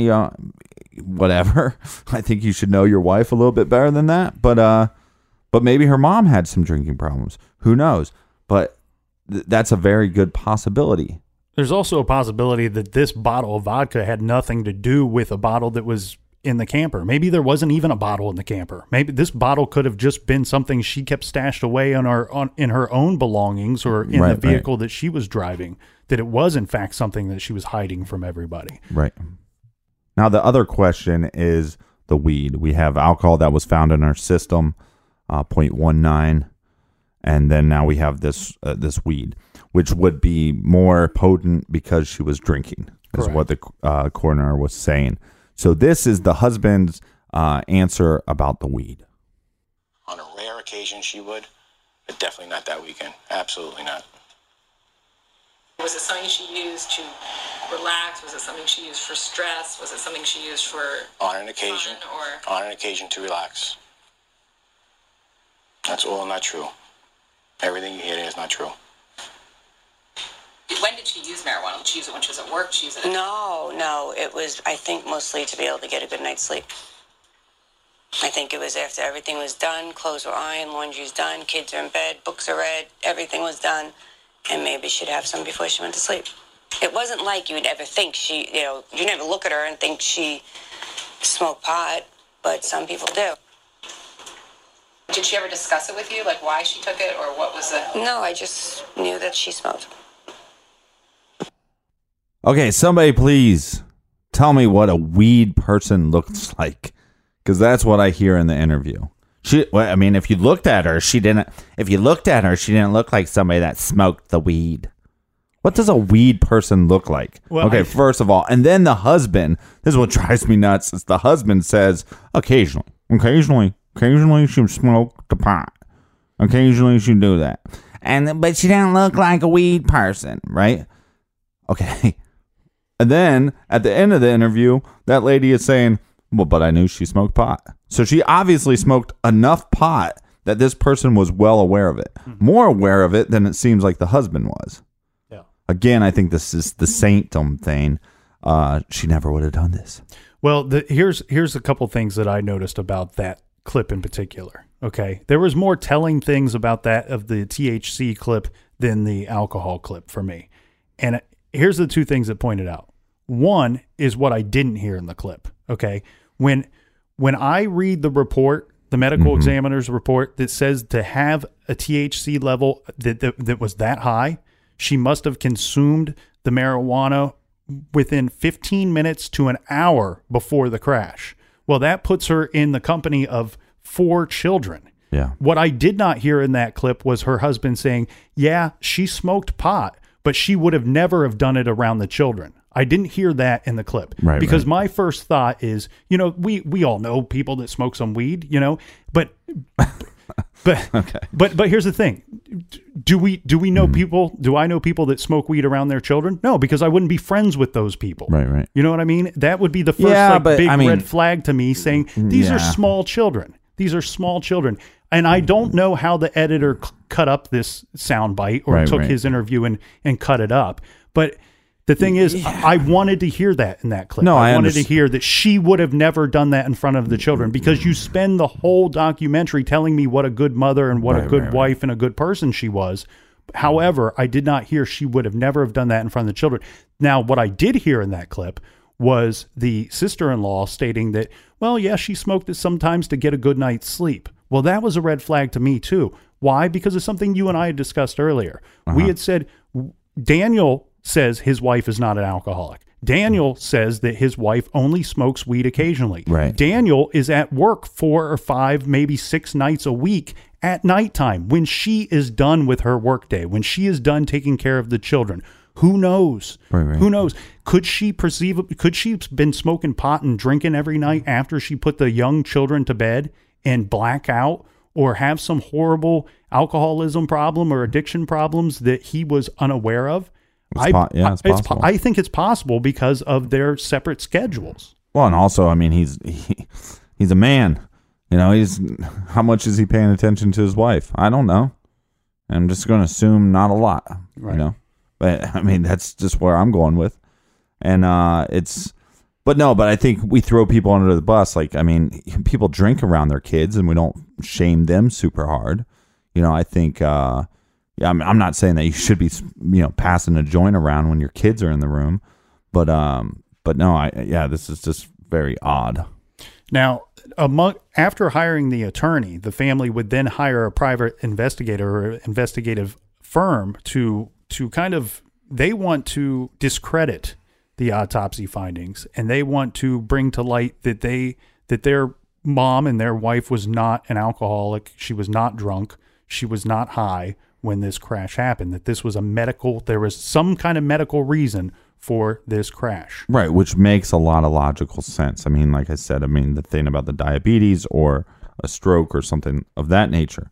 whatever. I think you should know your wife a little bit better than that. But maybe her mom had some drinking problems. Who knows? But that's a very good possibility.
There's also a possibility that this bottle of vodka had nothing to do with a bottle that was in the camper. Maybe there wasn't even a bottle in the camper. Maybe this bottle could have just been something she kept stashed away in her own belongings or in the vehicle that she was driving, that it was in fact something that she was hiding from everybody.
Right. Now, the other question is the weed. We have alcohol that was found in her system, 0.19, and then now we have this weed, which would be more potent because she was drinking, is what the coroner was saying. So this is the husband's answer about the weed.
On a rare occasion, she would, but definitely not that weekend. Absolutely not.
Was it something she used to relax? Was it something she used for stress? Was it something she used for
on an occasion
fun, or
on an occasion to relax? That's all not true. Everything you hear is not true.
When did she use marijuana? Did she use it when she was at work? Did she use it?
No. It was, I think, mostly to be able to get a good night's sleep. I think it was after everything was done, clothes were ironed, laundry's done, kids are in bed, books are read, everything was done, and maybe she'd have some before she went to sleep. It wasn't like you would ever think you never look at her and think she smoked pot, but some people do.
Did she ever discuss it with you, like why she took it, or what was it?
No, I just knew that she smoked.
Okay, somebody please tell me what a weed person looks like, because that's what I hear in the interview. If you looked at her, she didn't look like somebody that smoked the weed. What does a weed person look like? Well, first of all, and then the husband, this is what drives me nuts, is the husband says, occasionally she smoked the pot. Occasionally she do that. But she didn't look like a weed person, right? Okay. And then at the end of the interview, that lady is saying, well, but I knew she smoked pot. So she obviously smoked enough pot that this person was well aware of it. Mm-hmm. More aware of it than it seems like the husband was. Yeah. Again, I think this is the sanctum thing. She never would have done this.
Well, here's a couple things that I noticed about that clip in particular. Okay. There was more telling things about that of the THC clip than the alcohol clip for me. And here's the two things that pointed out. One is what I didn't hear in the clip. Okay. When I read the report, the medical examiner's report that says to have a THC level that was that high, she must have consumed the marijuana within 15 minutes to an hour before the crash. Well, that puts her in the company of 4 children.
Yeah.
What I did not hear in that clip was her husband saying, yeah, she smoked pot, but she would have never have done it around the children. I didn't hear that in the clip.
Right,
because
right.
my first thought is, we all know people that smoke some weed, but
Okay.
But here's the thing. Do we know people? Do I know people that smoke weed around their children? No, because I wouldn't be friends with those people.
Right.
You know what I mean? That would be the first big red flag to me, saying these are small children. These are small children. And I don't know how the editor cut up this sound bite or took his interview and cut it up. But the thing is, I wanted to hear that in that clip.
No,
I wanted to hear that she would have never done that in front of the children, because you spend the whole documentary telling me what a good mother and what a good wife and a good person she was. However, I did not hear she would have never have done that in front of the children. Now, what I did hear in that clip was the sister-in-law stating that, well, yeah, she smoked it sometimes to get a good night's sleep. Well, that was a red flag to me too. Why? Because of something you and I had discussed earlier. We had said Daniel says his wife is not an alcoholic. Daniel says that his wife only smokes weed occasionally.
Right.
Daniel is at work 4 or 5, maybe 6 nights a week at nighttime when she is done with her workday, when she is done taking care of the children. Who knows?
Right.
Who knows? Could she been smoking pot and drinking every night after she put the young children to bed and black out, or have some horrible alcoholism problem or addiction problems that he was unaware of?
It's possible.
I think it's possible because of their separate schedules.
Well, and also, I mean, he's a man. How much is he paying attention to his wife? I don't know. I'm just going to assume not a lot.
Right.
But I mean, that's just where I'm going with. And but I think we throw people under the bus. Like, I mean, people drink around their kids, and we don't shame them super hard. I think. Yeah, I'm not saying that you should be, passing a joint around when your kids are in the room, but no, this is just very odd.
Now, after hiring the attorney, the family would then hire a private investigator or investigative firm to kind of, they want to discredit the autopsy findings, and they want to bring to light that their mom and their wife was not an alcoholic. She was not drunk. She was not high when this crash happened, that this was there was some kind of medical reason for this crash.
Right, which makes a lot of logical sense. I mean, like I said, the thing about the diabetes or a stroke or something of that nature.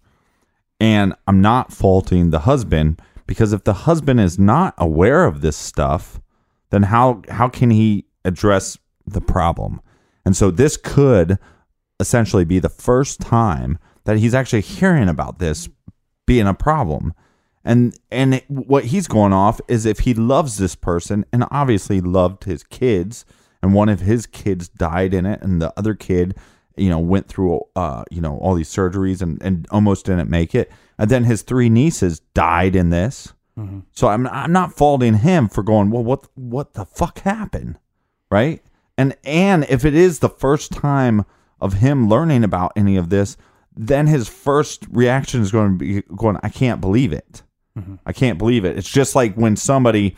And I'm not faulting the husband, because if the husband is not aware of this stuff, then how can he address the problem? And so this could essentially be the first time that he's actually hearing about this being a problem. And what he's going off is, if he loves this person and obviously loved his kids, and one of his kids died in it, and the other kid, went through, all these surgeries and almost didn't make it. And then his 3 nieces died in this. Mm-hmm. So I'm not faulting him for going, well, what the fuck happened? Right. And if it is the first time of him learning about any of this, then his first reaction is going to be I can't believe it. Mm-hmm. I can't believe it. It's just like when somebody,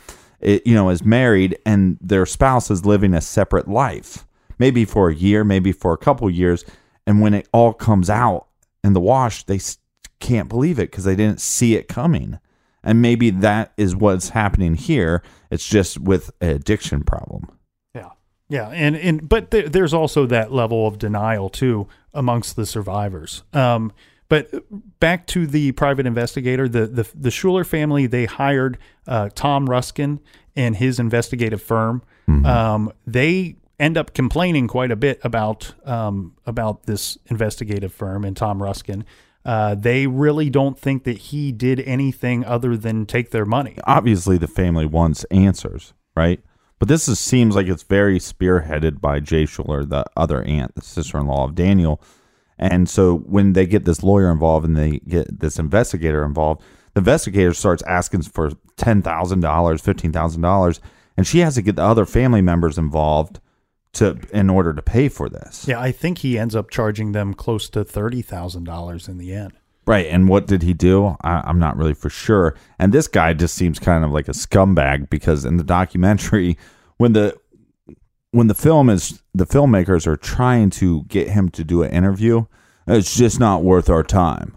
is married and their spouse is living a separate life, maybe for a year, maybe for a couple years. And when it all comes out in the wash, they can't believe it because they didn't see it coming. And maybe that is what's happening here. It's just with an addiction problem.
Yeah, but there's also that level of denial too amongst the survivors. But back to the private investigator, the Schuler family, they hired Tom Ruskin and his investigative firm. Mm-hmm. They end up complaining quite a bit about this investigative firm and Tom Ruskin. They really don't think that he did anything other than take their money.
Obviously, the family wants answers, right? But this seems like it's very spearheaded by Jay Schuler, the other aunt, the sister-in-law of Daniel. And so when they get this lawyer involved and they get this investigator involved, The investigator starts asking for $10,000, $15,000, and she has to get the other family members involved in order to pay for this.
Yeah, I think he ends up charging them close to $30,000 in the end.
Right, and what did he do? I'm not really for sure. And this guy just seems kind of like a scumbag, because in the documentary, when the filmmakers are trying to get him to do an interview, it's just not worth our time.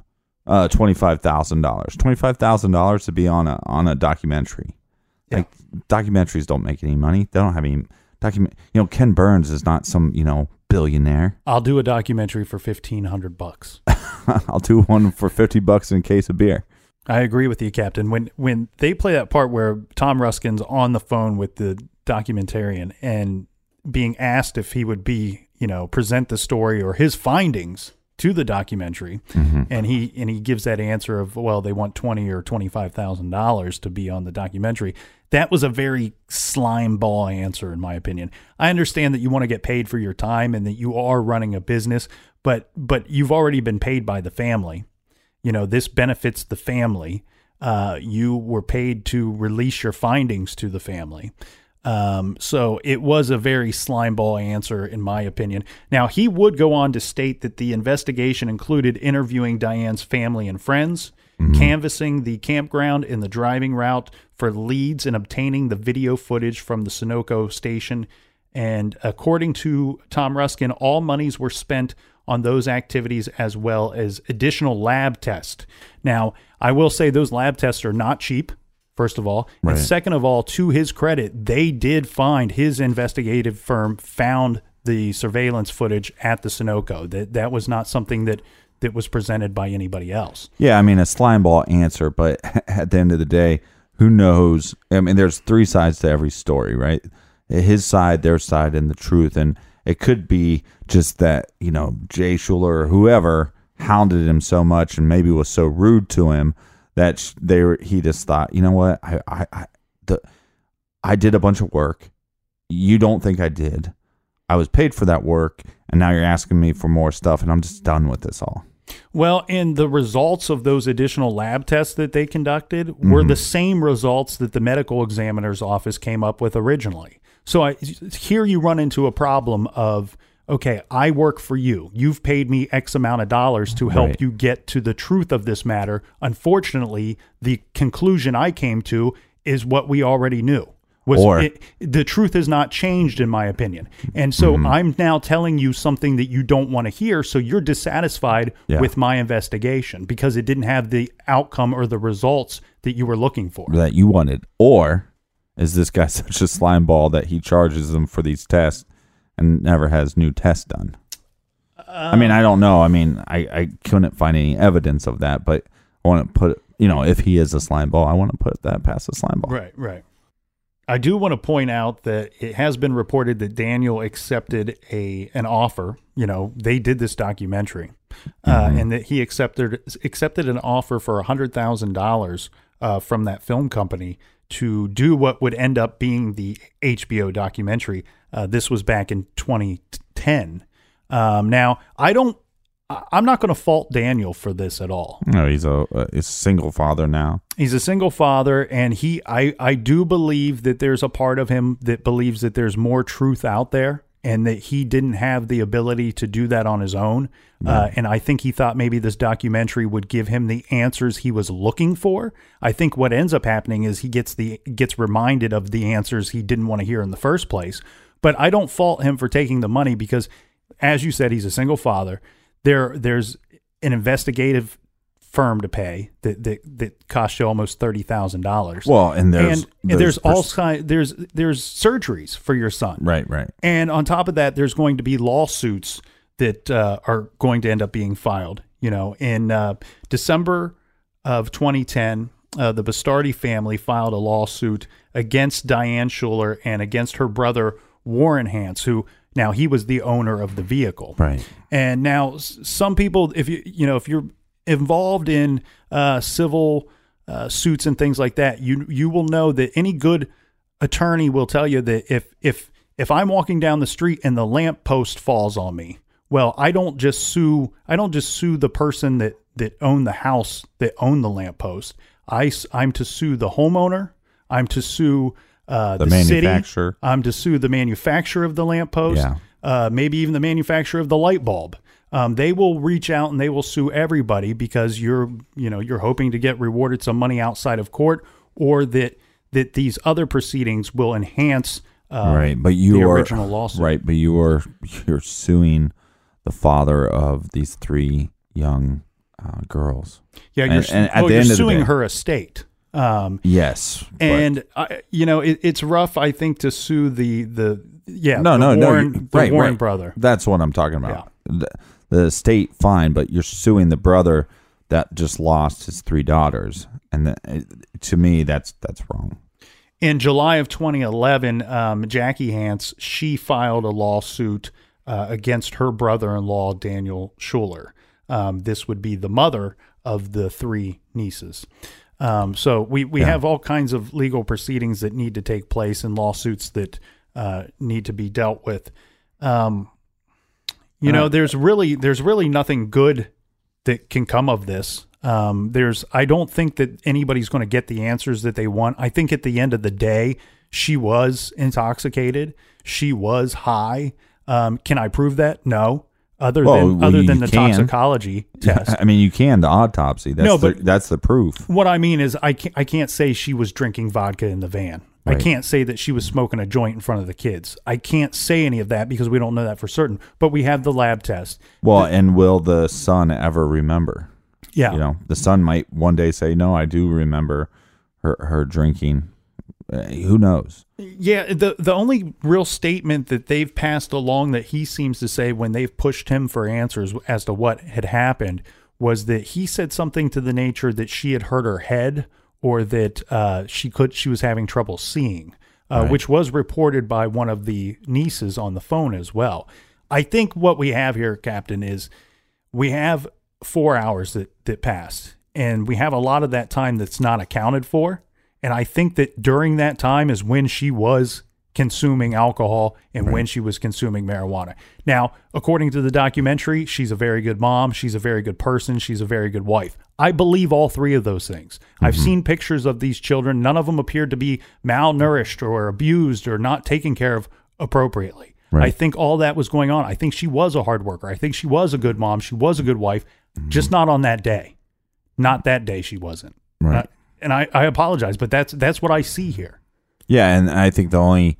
$25,000 to be on a documentary.
Yeah.
Like, documentaries don't make any money. They don't have any Ken Burns is not some billionaire.
I'll do a documentary for $1,500.
I'll do one for $50 in a case of beer.
I agree with you, Captain. When they play that part where Tom Ruskin's on the phone with the documentarian and being asked if he would present the story or his findings to the documentary, and he gives that answer of, well, they want $20,000 or $25,000 to be on the documentary. That was a very slime ball answer, in my opinion. I understand that you want to get paid for your time and that you are running a business, but you've already been paid by the family. This benefits the family. You were paid to release your findings to the family. So it was a very slimeball answer, in my opinion. Now, he would go on to state that the investigation included interviewing Diane's family and friends, canvassing the campground and the driving route for leads, and obtaining the video footage from the Sunoco station. And according to Tom Ruskin, all monies were spent on those activities as well as additional lab tests. Now, I will say those lab tests are not cheap, first of all. Right. And second of all, to his credit, they did find, his investigative firm found the surveillance footage at the Sunoco. That was not something that was presented by anybody else.
Yeah, I mean, a slimeball answer, but at the end of the day, who knows? I mean, there's three sides to every story, right? His side, their side, and the truth. And it could be just that, Jay Schuler or whoever hounded him so much and maybe was so rude to him that he just thought, you know what, I did a bunch of work. You don't think I did. I was paid for that work, and now you're asking me for more stuff, and I'm just done with this all.
Well, and the results of those additional lab tests that they conducted were the same results that the medical examiner's office came up with originally. So here you run into a problem of, okay, I work for you. You've paid me X amount of dollars to help you get to the truth of this matter. Unfortunately, the conclusion I came to is what we already knew. The truth has not changed, in my opinion. And so I'm now telling you something that you don't want to hear, so you're dissatisfied with my investigation because it didn't have the outcome or the results that you were looking for.
That you wanted. Or is this guy such a slime ball that he charges them for these tests and never has new tests done? I mean, I don't know. I mean, I couldn't find any evidence of that, but I want to put, if he is a slime ball, I want to put that past a slime ball.
Right. I do want to point out that it has been reported that Daniel accepted an offer. They did this documentary, and that he accepted an offer for $100,000 from that film company to do what would end up being the HBO documentary. This was back in 2010. Now, I'm not going to fault Daniel for this at all.
No, he's a single father now.
He's a single father, and I do believe that there's a part of him that believes that there's more truth out there and that he didn't have the ability to do that on his own. And I think he thought maybe this documentary would give him the answers he was looking for. I think what ends up happening is he gets reminded of the answers he didn't want to hear in the first place. But I don't fault him for taking the money because, as you said, he's a single father. There's an investigative firm to pay that costs you almost $30,000.
Well, and there's
surgeries for your son.
Right.
And on top of that, there's going to be lawsuits that are going to end up being filed. In December of 2010, the Bastardi family filed a lawsuit against Diane Schuler and against her brother Warren Hance, who now he was the owner of the vehicle.
Right.
And now some people, if you're involved in civil suits and things like that, you will know that any good attorney will tell you that if I'm walking down the street and the lamp post falls on me, well, I don't just sue the person that owned the house that owned the lamp post. I'm to sue the homeowner. I'm to sue the
manufacturer.
city. I'm to sue the manufacturer of the lamppost. Maybe even the manufacturer of the light bulb. They will reach out and they will sue everybody because you're hoping to get rewarded some money outside of court, or that these other proceedings will enhance
but
the original lawsuit.
Right, but you're suing the father of these 3 young girls.
Yeah, you're suing her estate.
Yes,
and it's rough, I think, to sue the Warren brother.
That's what I'm talking about. Yeah. The estate, fine, but you're suing the brother that just lost his 3 daughters, and to me, that's wrong.
In July of 2011, Jackie Hance, she filed a lawsuit against her brother-in-law, Daniel Schuler. This would be the mother of the 3 nieces. So we have all kinds of legal proceedings that need to take place and lawsuits that need to be dealt with. There's really nothing good that can come of this. I don't think that anybody's going to get the answers that they want. I think at the end of the day, she was intoxicated. She was high. Can I prove that? No. Other than the toxicology test.
I mean, you can, the autopsy. That's the proof.
What I mean is I can't say she was drinking vodka in the van. Right. I can't say that she was smoking a joint in front of the kids. I can't say any of that because we don't know that for certain. But we have the lab test.
Well, and will the son ever remember?
Yeah.
The son might one day say, no, I do remember her drinking. Who knows?
Yeah, the only real statement that they've passed along that he seems to say when they've pushed him for answers as to what had happened was that he said something to the nature that she had hurt her head, or that she was having trouble seeing, right, which was reported by one of the nieces on the phone as well. I think what we have here, Captain, is we have 4 hours that passed, and we have a lot of that time that's not accounted for. And I think that during that time is when she was consuming alcohol and when she was consuming marijuana. Now, according to the documentary, she's a very good mom. She's a very good person. She's a very good wife. I believe all 3 of those things. Mm-hmm. I've seen pictures of these children. None of them appeared to be malnourished or abused or not taken care of appropriately. Right. I think all that was going on. I think she was a hard worker. I think she was a good mom. She was a good wife, just not on that day. Not that day she wasn't.
Right.
And I apologize, but that's what I see here.
Yeah, and I think the only,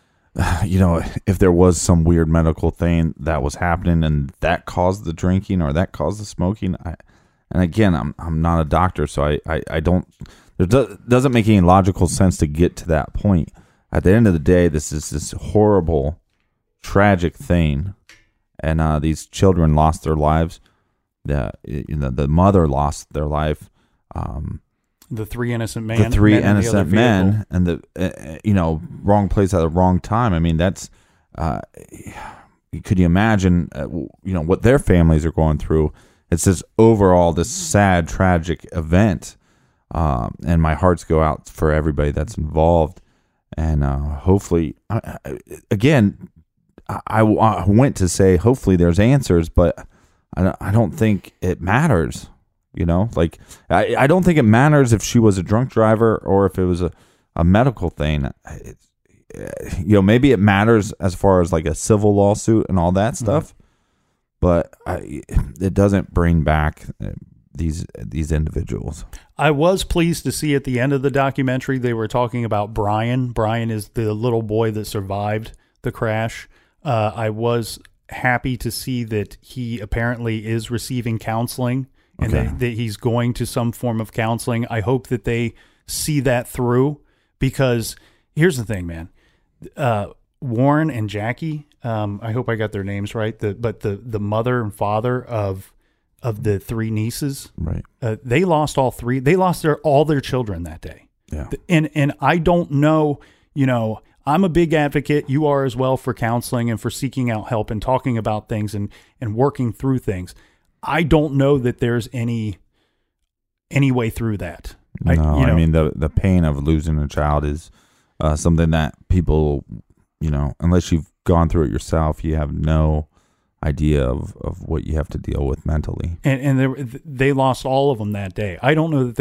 if there was some weird medical thing that was happening and that caused the drinking or that caused the smoking, and again, I'm not a doctor, so I don't, doesn't make any logical sense to get to that point. At the end of the day, this is this horrible, tragic thing, and these children lost their lives. The mother lost their life.
The 3 innocent men.
The 3 innocent men, and the wrong place at the wrong time. I mean, that's could you imagine what their families are going through? It's this sad, tragic event, and my hearts go out for everybody that's involved. And hopefully, again, I went to say hopefully there's answers, but I don't think it matters. I don't think it matters if she was a drunk driver or if it was a medical thing. Maybe it matters as far as like a civil lawsuit and all that stuff, but it doesn't bring back these individuals.
I was pleased to see at the end of the documentary they were talking about Brian. Brian is the little boy that survived the crash. I was happy to see that he apparently is receiving counseling. And that he's going to some form of counseling. I hope that they see that through, because here's the thing, man. Warren and Jackie, I hope I got their names right. But the mother and father of the 3 nieces,
right?
They lost all 3. They lost all their children that day.
Yeah.
And I don't know. I'm a big advocate. You are as well for counseling and for seeking out help and talking about things and working through things. I don't know that there's any way through that.
I mean, the pain of losing a child is something that people, unless you've gone through it yourself, you have no idea of what you have to deal with mentally.
And they lost all of them that day. I don't know that there's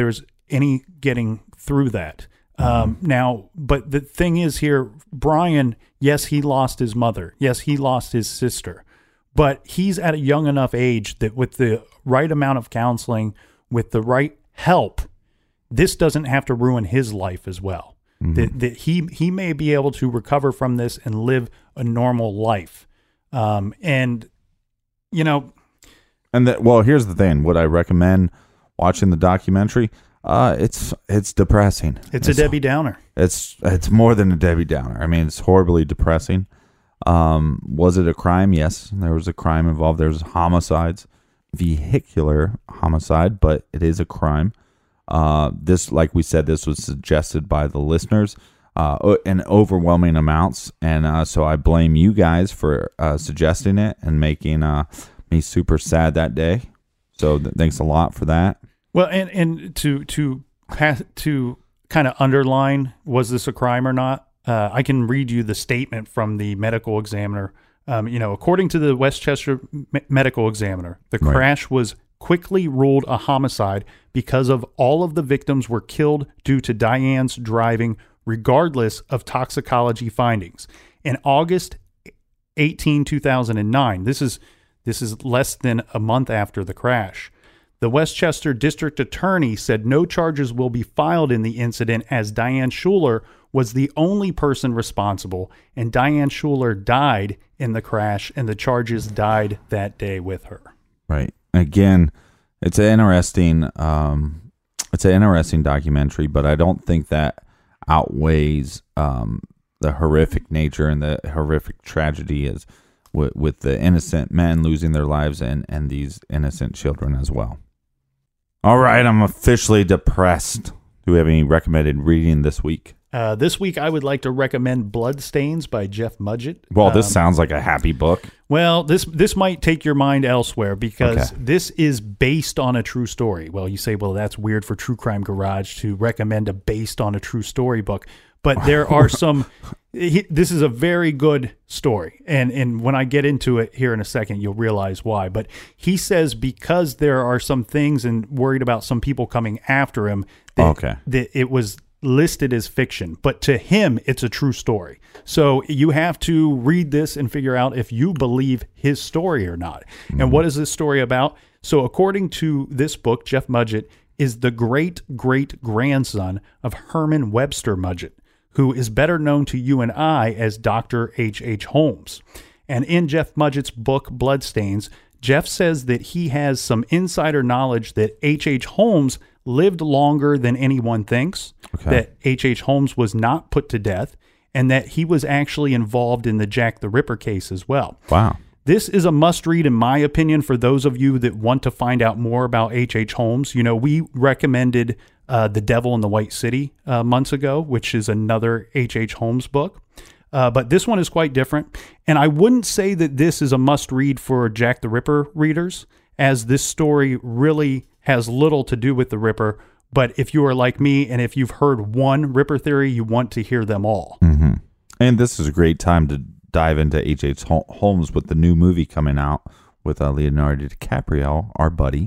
any getting through that. Now, but the thing is here, Brian, yes, he lost his mother. Yes, he lost his sister. But he's at a young enough age that with the right amount of counseling, with the right help, this doesn't have to ruin his life as well. That he may be able to recover from this and live a normal life. And, you know.
And well, here's the thing. Would I recommend watching the documentary? It's depressing.
It's a Debbie Downer.
It's more than a Debbie Downer. I mean, it's horribly depressing. Was it a crime? Yes, there was a crime involved. There was homicides, vehicular homicide, but it is a crime. This, like we said, this was suggested by the listeners in overwhelming amounts, and so I blame you guys for suggesting it and making me super sad that day. So thanks a lot for that.
Well, and to kind of underline, was this a crime or not? I can read you the statement from the medical examiner. According to the Westchester Medical Examiner, the crash was quickly ruled a homicide because of all of the victims were killed due to Diane's driving, regardless of toxicology findings. In August 18, 2009, this is less than a month after the crash, the Westchester District Attorney said no charges will be filed in the incident as Diane Schuler was the only person responsible, and Diane Schuler died in the crash, and the charges died that day with her.
Right. Again, it's an interesting documentary, but I don't think that outweighs the horrific nature and the horrific tragedy is with the innocent men losing their lives and these innocent children as well. All right, I'm officially depressed. Do we have any recommended reading this week?
This week, I would like to recommend Bloodstains by Jeff Mudgett.
Well, this sounds like a happy book.
Well, this might take your mind elsewhere because this is based on a true story. Well, you say, well, that's weird for True Crime Garage to recommend a based on a true story book. But there are some... This is a very good story. And when I get into it here in a second, you'll realize why. But he says because there are some things and worried about some people coming after him, that it was listed as fiction. But to him, it's a true story. So you have to read this and figure out if you believe his story or not. Mm-hmm. And what is this story about? So according to this book, Jeff Mudgett is the great-great-grandson of Herman Webster Mudgett, who is better known to you and I as Dr. H.H. Holmes. And in Jeff Mudgett's book, Bloodstains, Jeff says that he has some insider knowledge that H.H. Holmes lived longer than anyone thinks, that H.H. Holmes was not put to death, and that he was actually involved in the Jack the Ripper case as well.
Wow.
This is a must-read, in my opinion, for those of you that want to find out more about H.H. Holmes. You know, we recommended The Devil in the White City months ago, which is another H.H. Holmes book. But this one is quite different. And I wouldn't say that this is a must-read for Jack the Ripper readers, as this story really has little to do with the Ripper. But if you are like me, and if you've heard one Ripper theory, you want to hear them all.
Mm-hmm. And this is a great time to dive into H.H. Holmes with the new movie coming out with Leonardo DiCaprio, our buddy.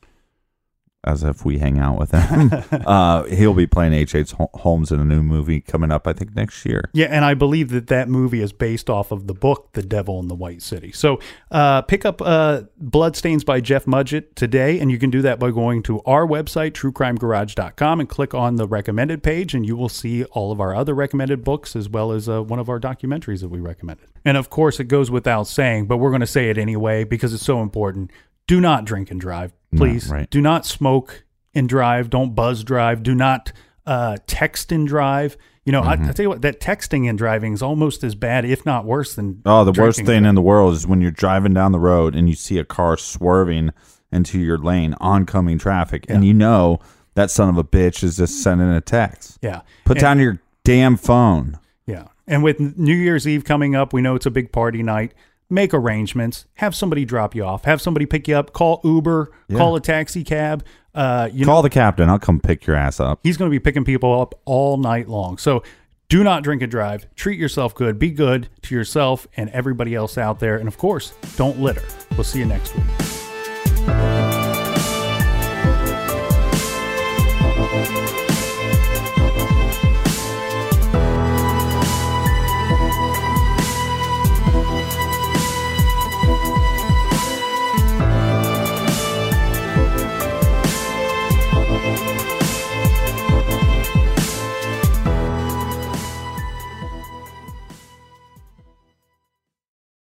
As if we hang out with him. He'll be playing H.H. Holmes in a new movie coming up, I think, next year.
Yeah, and I believe that movie is based off of the book, The Devil in the White City. So pick up Bloodstains by Jeff Mudgett today, and you can do that by going to our website, truecrimegarage.com, and click on the recommended page, and you will see all of our other recommended books, as well as one of our documentaries that we recommended. And, of course, it goes without saying, but we're going to say it anyway because it's so important. Do not drink and drive, please.
No,
Do not smoke and drive. Don't buzz drive. Do not text and drive. You know, I tell you what, that texting and driving is almost as bad, if not worse than
the worst thing in the world is when you're driving down the road and you see a car swerving into your lane, oncoming traffic, and you know that son of a bitch is just sending a text.
Yeah.
Put down your damn phone.
Yeah. And with New Year's Eve coming up, we know it's a big party night. Make arrangements. Have somebody drop you off. Have somebody pick you up. Call Uber. Call a taxi cab.
Call the captain. I'll come pick your ass up.
He's going to be picking people up all night long. So do not drink and drive. Treat yourself good. Be good to yourself and everybody else out there. And, of course, don't litter. We'll see you next week.